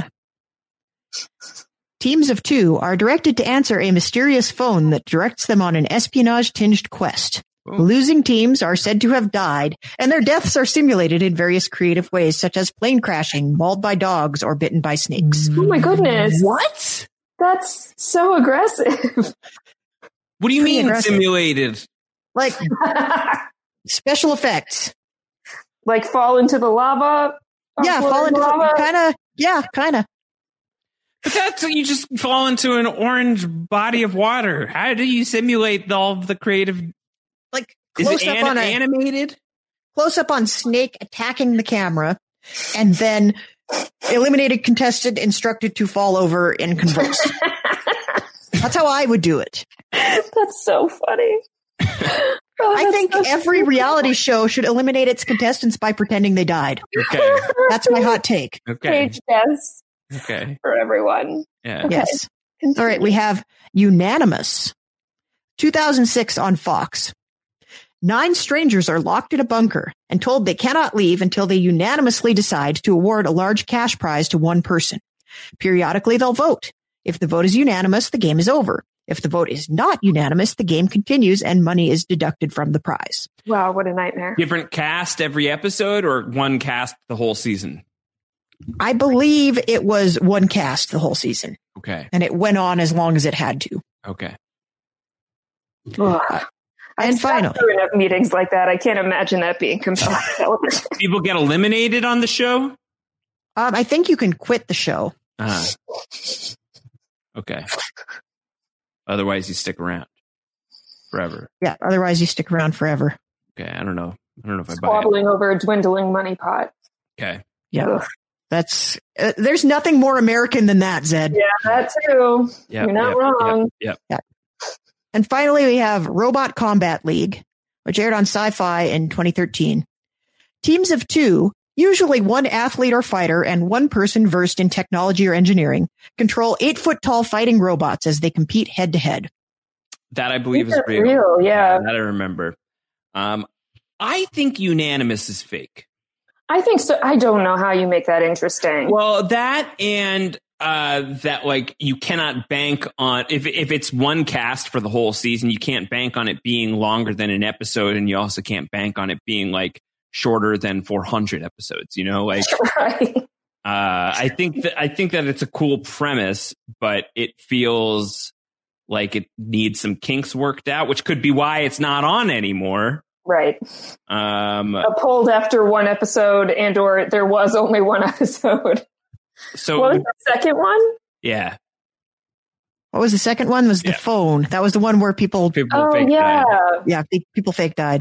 S5: Teams of two are directed to answer a mysterious phone that directs them on an espionage-tinged quest.
S4: Ooh.
S5: Losing teams are said to have died, and their deaths are simulated in various creative ways, such as plane crashing, mauled by dogs, or bitten by snakes.
S6: Oh my goodness.
S4: What?
S6: That's so aggressive.
S4: What do you
S5: Pretty
S4: mean
S5: aggressive.
S4: simulated?
S5: Like special effects.
S6: Like fall into the lava?
S5: Yeah, fall into kind of.
S4: But that's you just fall into an orange body of water. How do you simulate all of the creative?
S5: Like
S4: Is
S5: close
S4: it
S5: up on
S4: animated?
S5: close up on Snake attacking the camera, and then eliminated contestant instructed to fall over and convulse. That's how I would do it.
S6: That's so funny. Oh,
S5: I
S6: that's
S5: think
S6: so
S5: every
S6: stupid.
S5: reality show should eliminate its contestants by pretending they died.
S4: Okay.
S5: That's my hot take.
S4: Okay.
S6: Page deaths
S4: Okay.
S6: for everyone.
S4: Yeah.
S6: Okay.
S5: Yes. All right, we have Unanimous. 2006 on Fox. 9 strangers are locked in a bunker and told they cannot leave until they unanimously decide to award a large cash prize to one person. Periodically, they'll vote. If the vote is unanimous, the game is over. If the vote is not unanimous, the game continues and money is deducted from the prize.
S6: Wow, what a nightmare.
S4: Different cast every episode, or one cast the whole season?
S5: I believe it was one cast the whole season,
S4: Okay.
S5: and it went on as long as it had to.
S4: Okay.
S6: Ugh.
S5: And
S6: I've sat
S5: finally,
S6: through enough meetings like that. I can't imagine that being compelling television.
S4: People get eliminated on the show?
S5: I think you can quit the show.
S4: Okay. Otherwise, you stick around forever.
S5: Yeah, otherwise you stick around forever.
S4: Okay. I don't know if I buy it.
S6: Squabbling over a dwindling money pot.
S4: Okay.
S5: Yeah,
S6: Ugh.
S5: that's there's nothing more American than that, Zed.
S6: Yeah, that too.
S4: Yep,
S6: You're not
S4: yep,
S6: wrong.
S4: Yep.
S5: And finally, we have Robot Combat League, which aired on Sci-Fi in 2013. Teams of 2, usually one athlete or fighter and one person versed in technology or engineering, control 8-foot-tall fighting robots as they compete head-to-head.
S4: That I believe is
S6: These are
S4: real.
S6: real, yeah.
S4: That I remember. I think Unanimous is fake.
S6: I think so. I don't know how you make that interesting.
S4: Well, that and that like you cannot bank on if it's one cast for the whole season, you can't bank on it being longer than an episode, and you also can't bank on it being like shorter than 400 episodes. You know, like
S6: Right.
S4: I think that it's a cool premise, but it feels like it needs some kinks worked out, which could be why it's not on anymore.
S6: Right. Pulled after one episode, and or there was only one episode.
S4: So
S6: What was the second one?
S4: yeah,
S5: What was the second one? Was the
S4: Yeah.
S5: phone. That was the one where people
S6: Oh
S4: fake
S6: yeah.
S4: died.
S5: people fake died.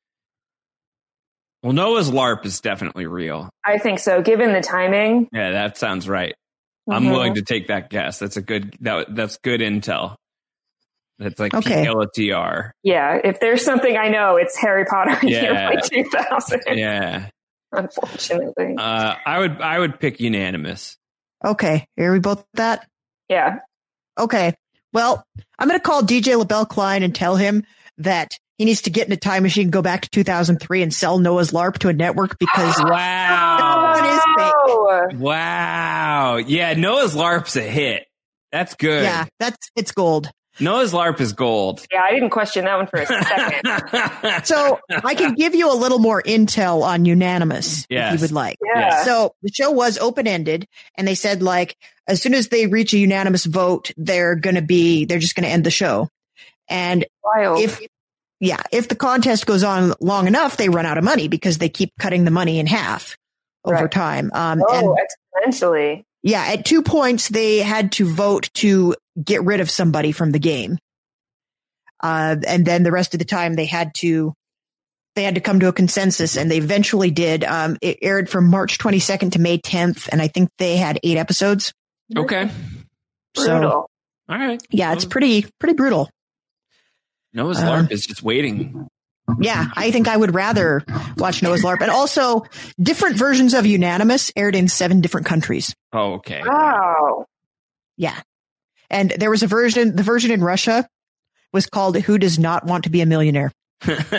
S4: Well, Noah's LARP is definitely real.
S6: I think so. Given the timing.
S4: Yeah, that sounds right. I'm
S6: Mhm.
S4: willing to take that guess. That's good intel. That's like
S5: Okay.
S4: PLTR.
S6: Yeah, if there's something I know, it's Harry Potter in
S4: Yeah.
S6: year 2000.
S4: Yeah.
S6: Unfortunately.
S4: I would pick Unanimous.
S5: Okay, are we both that?
S6: Yeah.
S5: Okay. Well, I'm going to call DJ LaBelle Klein and tell him that he needs to get in a time machine, go back to 2003 and sell Noah's LARP to a network because
S4: Wow.
S5: That one is fake.
S4: Wow. Yeah, Noah's LARP's a hit. That's good.
S5: yeah, it's gold.
S4: Noah's LARP is gold.
S6: Yeah, I didn't question that one for a second.
S5: So I can give you a little more intel on Unanimous if you would like.
S6: Yeah.
S5: So the show was open-ended, and they said, like, as soon as they reach a unanimous vote, they're just going to end the show. And if the contest goes on long enough, they run out of money because they keep cutting the money in half over time. And
S6: exponentially.
S5: Yeah, at 2 points, they had to vote to get rid of somebody from the game. And then the rest of the time they had to come to a consensus, and they eventually did. It aired from March 22nd to May 10th, and I think they had 8 episodes.
S4: Okay.
S6: Brutal.
S4: All right.
S5: Yeah, it's pretty brutal.
S4: Noah's LARP is just waiting.
S5: Yeah, I think I would rather watch Noah's LARP. And also, different versions of Unanimous aired in 7 different countries.
S4: Oh, okay.
S6: Wow.
S5: Yeah. And there was the version in Russia was called Who Does Not Want to Be a Millionaire?
S4: That's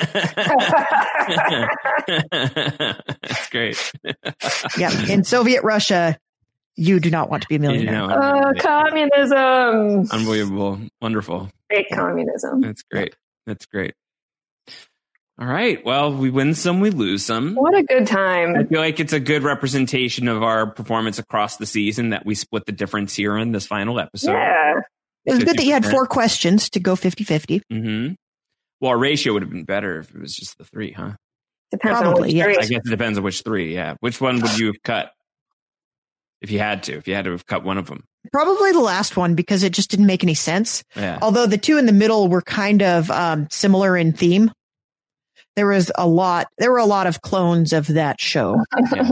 S4: great.
S5: Yeah. In Soviet Russia, you do not want to be a millionaire.
S6: Communism.
S4: Unbelievable. Wonderful.
S6: Fake communism.
S4: That's great. That's great. All right. Well, we win some, we lose some.
S6: What a good time.
S4: I feel like it's a good representation of our performance across the season that we split the difference here in this final episode.
S6: Yeah.
S5: It was good that you had 4 questions to go 50-50.
S4: Mm-hmm. Well, our ratio would have been better if it was just the 3, huh?
S6: Depends on which 3.
S4: I guess it depends on which 3, yeah. Which one would you have cut if you had to have cut one of them?
S5: Probably the last one, because it just didn't make any sense.
S4: Yeah.
S5: Although the 2 in the middle were kind of similar in theme. There were a lot of clones of that show.
S4: Yeah.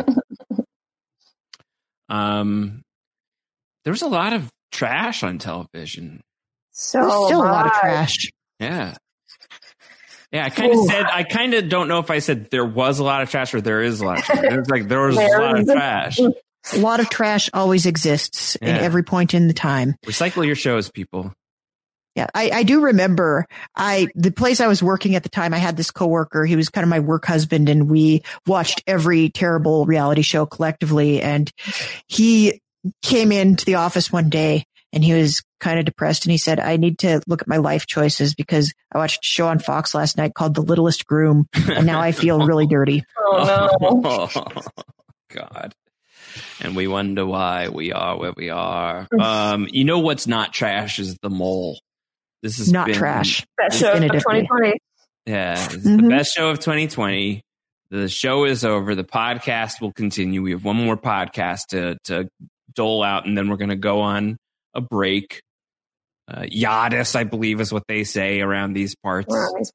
S4: There was a lot of trash on television.
S5: There's still a lot of trash.
S4: Yeah. Yeah, I kind of don't know if I said there was a lot of trash or there is a lot of trash. It was like there was a lot of trash.
S5: A lot of trash always exists in every point in the time.
S4: Recycle your shows, people.
S5: Yeah, I do remember the place I was working at the time, I had this coworker. He was kind of my work husband, and we watched every terrible reality show collectively. And he came into the office one day and he was kind of depressed, and he said, I need to look at my life choices because I watched a show on Fox last night called The Littlest Groom, and now I feel really dirty.
S6: Oh, no.
S4: Oh, God. And we wonder why we are where we are. You know what's not trash is The Mole. This is
S5: not trash.
S6: Best show of 2020.
S4: Yeah, it's the best show of 2020. The show is over. The podcast will continue. We have one more podcast to dole out, and then we're going to go on a break. Yadis, I believe, is what they say around these parts.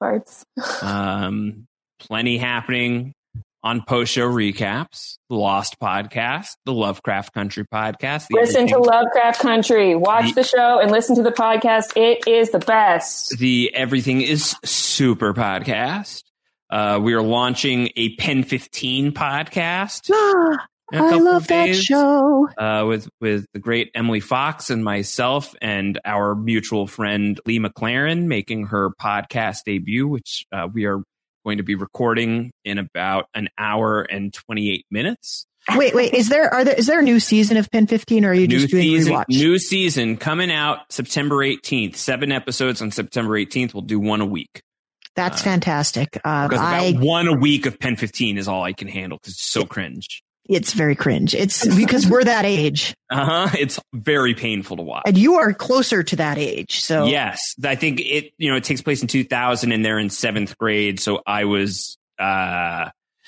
S4: Plenty happening on post-show recaps, the Lost podcast, the Lovecraft Country podcast.
S6: Listen to Lovecraft Country. Watch the show and listen to the podcast. It is the best.
S4: The Everything is Super podcast. We are launching a Pen 15 podcast.
S5: I love that show.
S4: With the great Emily Fox and myself and our mutual friend Lee McLaren making her podcast debut, which we are going to be recording in about an hour and 28 minutes.
S5: Wait, is there a new season of Pen 15, or are you just doing rewatch?
S4: New season coming out September 18th. 7 episodes on September 18th. We'll do 1 a week.
S5: That's fantastic.
S4: Because about 1 a week of Pen 15 is all I can handle because it's so cringe.
S5: It's very cringe. It's because we're that age.
S4: It's very painful to watch.
S5: And you are closer to that age. So
S4: yes, I think it takes place in 2000 and they're in 7th grade. So I was, I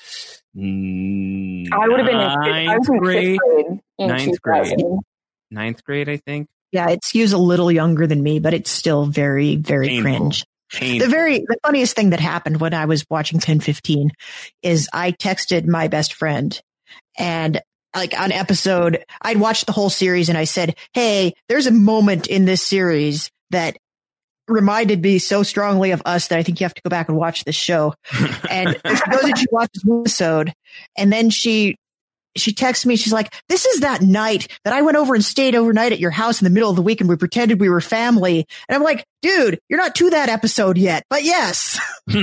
S4: would have been in 5th grade. Ninth grade, I think.
S5: Yeah. It skews a little younger than me, but it's still very, very painful. Cringe.
S4: Painful.
S5: The funniest thing that happened when I was watching Pen 15 is I texted my best friend. And like on episode, I'd watched the whole series and I said, hey, there's a moment in this series that reminded me so strongly of us that I think you have to go back and watch this show. And she goes and she watches one episode, and then she texts me. She's like, this is that night that I went over and stayed overnight at your house in the middle of the week and we pretended we were family. And I'm like, dude, you're not to that episode yet, but yes.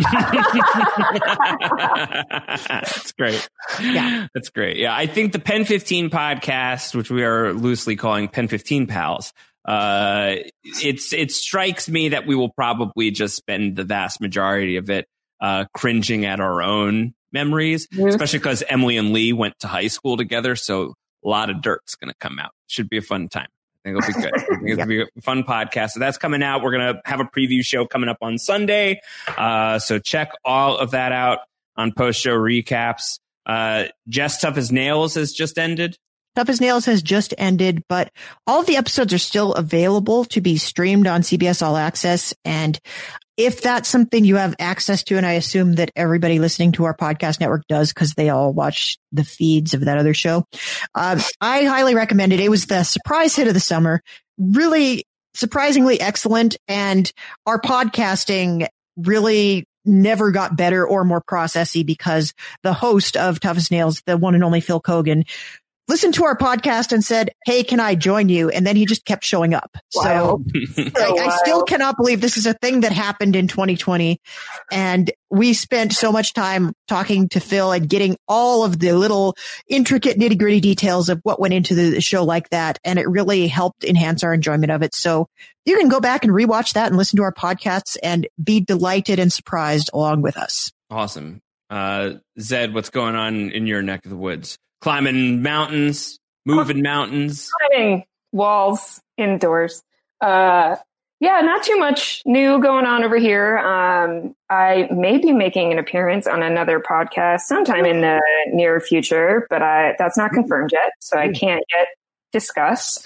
S4: That's great.
S5: Yeah.
S4: That's great. Yeah. I think the Pen 15 podcast, which we are loosely calling Pen 15 Pals, It strikes me that we will probably just spend the vast majority of it cringing at our own memories, especially because Emily and Lee went to high school together. So a lot of dirt's going to come out. Should be a fun time. I think it'll be good. I think it'll be a fun podcast. So that's coming out. We're going to have a preview show coming up on Sunday. So check all of that out on post-show recaps. Jess, Tough as Nails has just ended.
S5: Tough as Nails has just ended, but all of the episodes are still available to be streamed on CBS All Access. And if that's something you have access to, and I assume that everybody listening to our podcast network does because they all watch the feeds of that other show, I highly recommend it. It was the surprise hit of the summer, really surprisingly excellent. And our podcasting really never got better or more processy because the host of Tough as Nails, the one and only Phil Kogan, listened to our podcast and said, "Hey, can I join you?" And then he just kept showing up.
S6: Wow.
S5: So I still cannot believe this is a thing that happened in 2020. And we spent so much time talking to Phil and getting all of the little intricate nitty gritty details of what went into the show like that. And it really helped enhance our enjoyment of it. So you can go back and rewatch that and listen to our podcasts and be delighted and surprised along with us.
S4: Awesome. Zed, what's going on in your neck of the woods? Climbing mountains, moving mountains.
S6: Climbing walls indoors. Yeah, not too much new going on over here. I may be making an appearance on another podcast sometime in the near future, but that's not confirmed yet, so I can't yet discuss.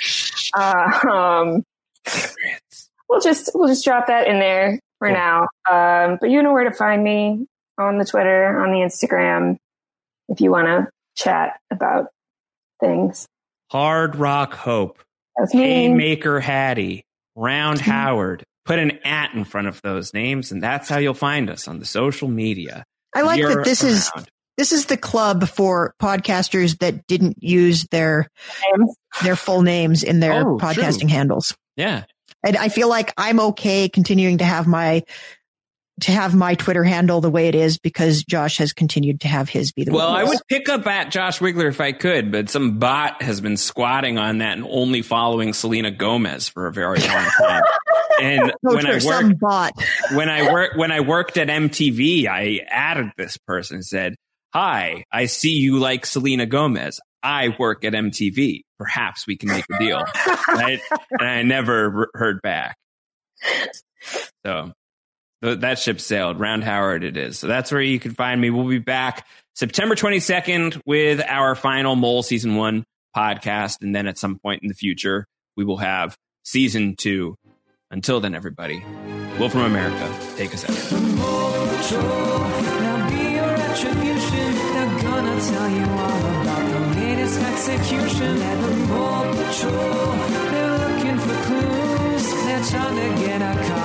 S6: We'll just drop that in there for now. But you know where to find me on the Twitter, on the Instagram, if you want to chat about things.
S4: Hard Rock Hope.
S6: That's me.
S4: Haymaker Hattie. Round Howard. Put an @ in front of those names, and that's how you'll find us on the social media.
S5: I like that this is the club for podcasters that didn't use their full names in their podcasting handles.
S4: Yeah.
S5: And I feel like I'm okay continuing to have my Twitter handle the way it is because Josh has continued to have his be the way.
S4: Well, I would pick up at Josh Wigler if I could, but some bot has been squatting on that and only following Selena Gomez for a very long time. And when I worked at MTV, I added this person and said, "Hi, I see you like Selena Gomez. I work at MTV. Perhaps we can make a deal." Right? And I never heard back. So that ship sailed. Round Howard it is. So that's where you can find me. We'll be back September 22nd with our final Mole Season 1 podcast. And then at some point in the future, we will have Season 2. Until then, everybody, Will from America, take us out.
S3: The Mole Patrol, now be your retribution. They're gonna tell you all about the latest execution. At the Mole Patrol, they're looking for clues. They're trying to get our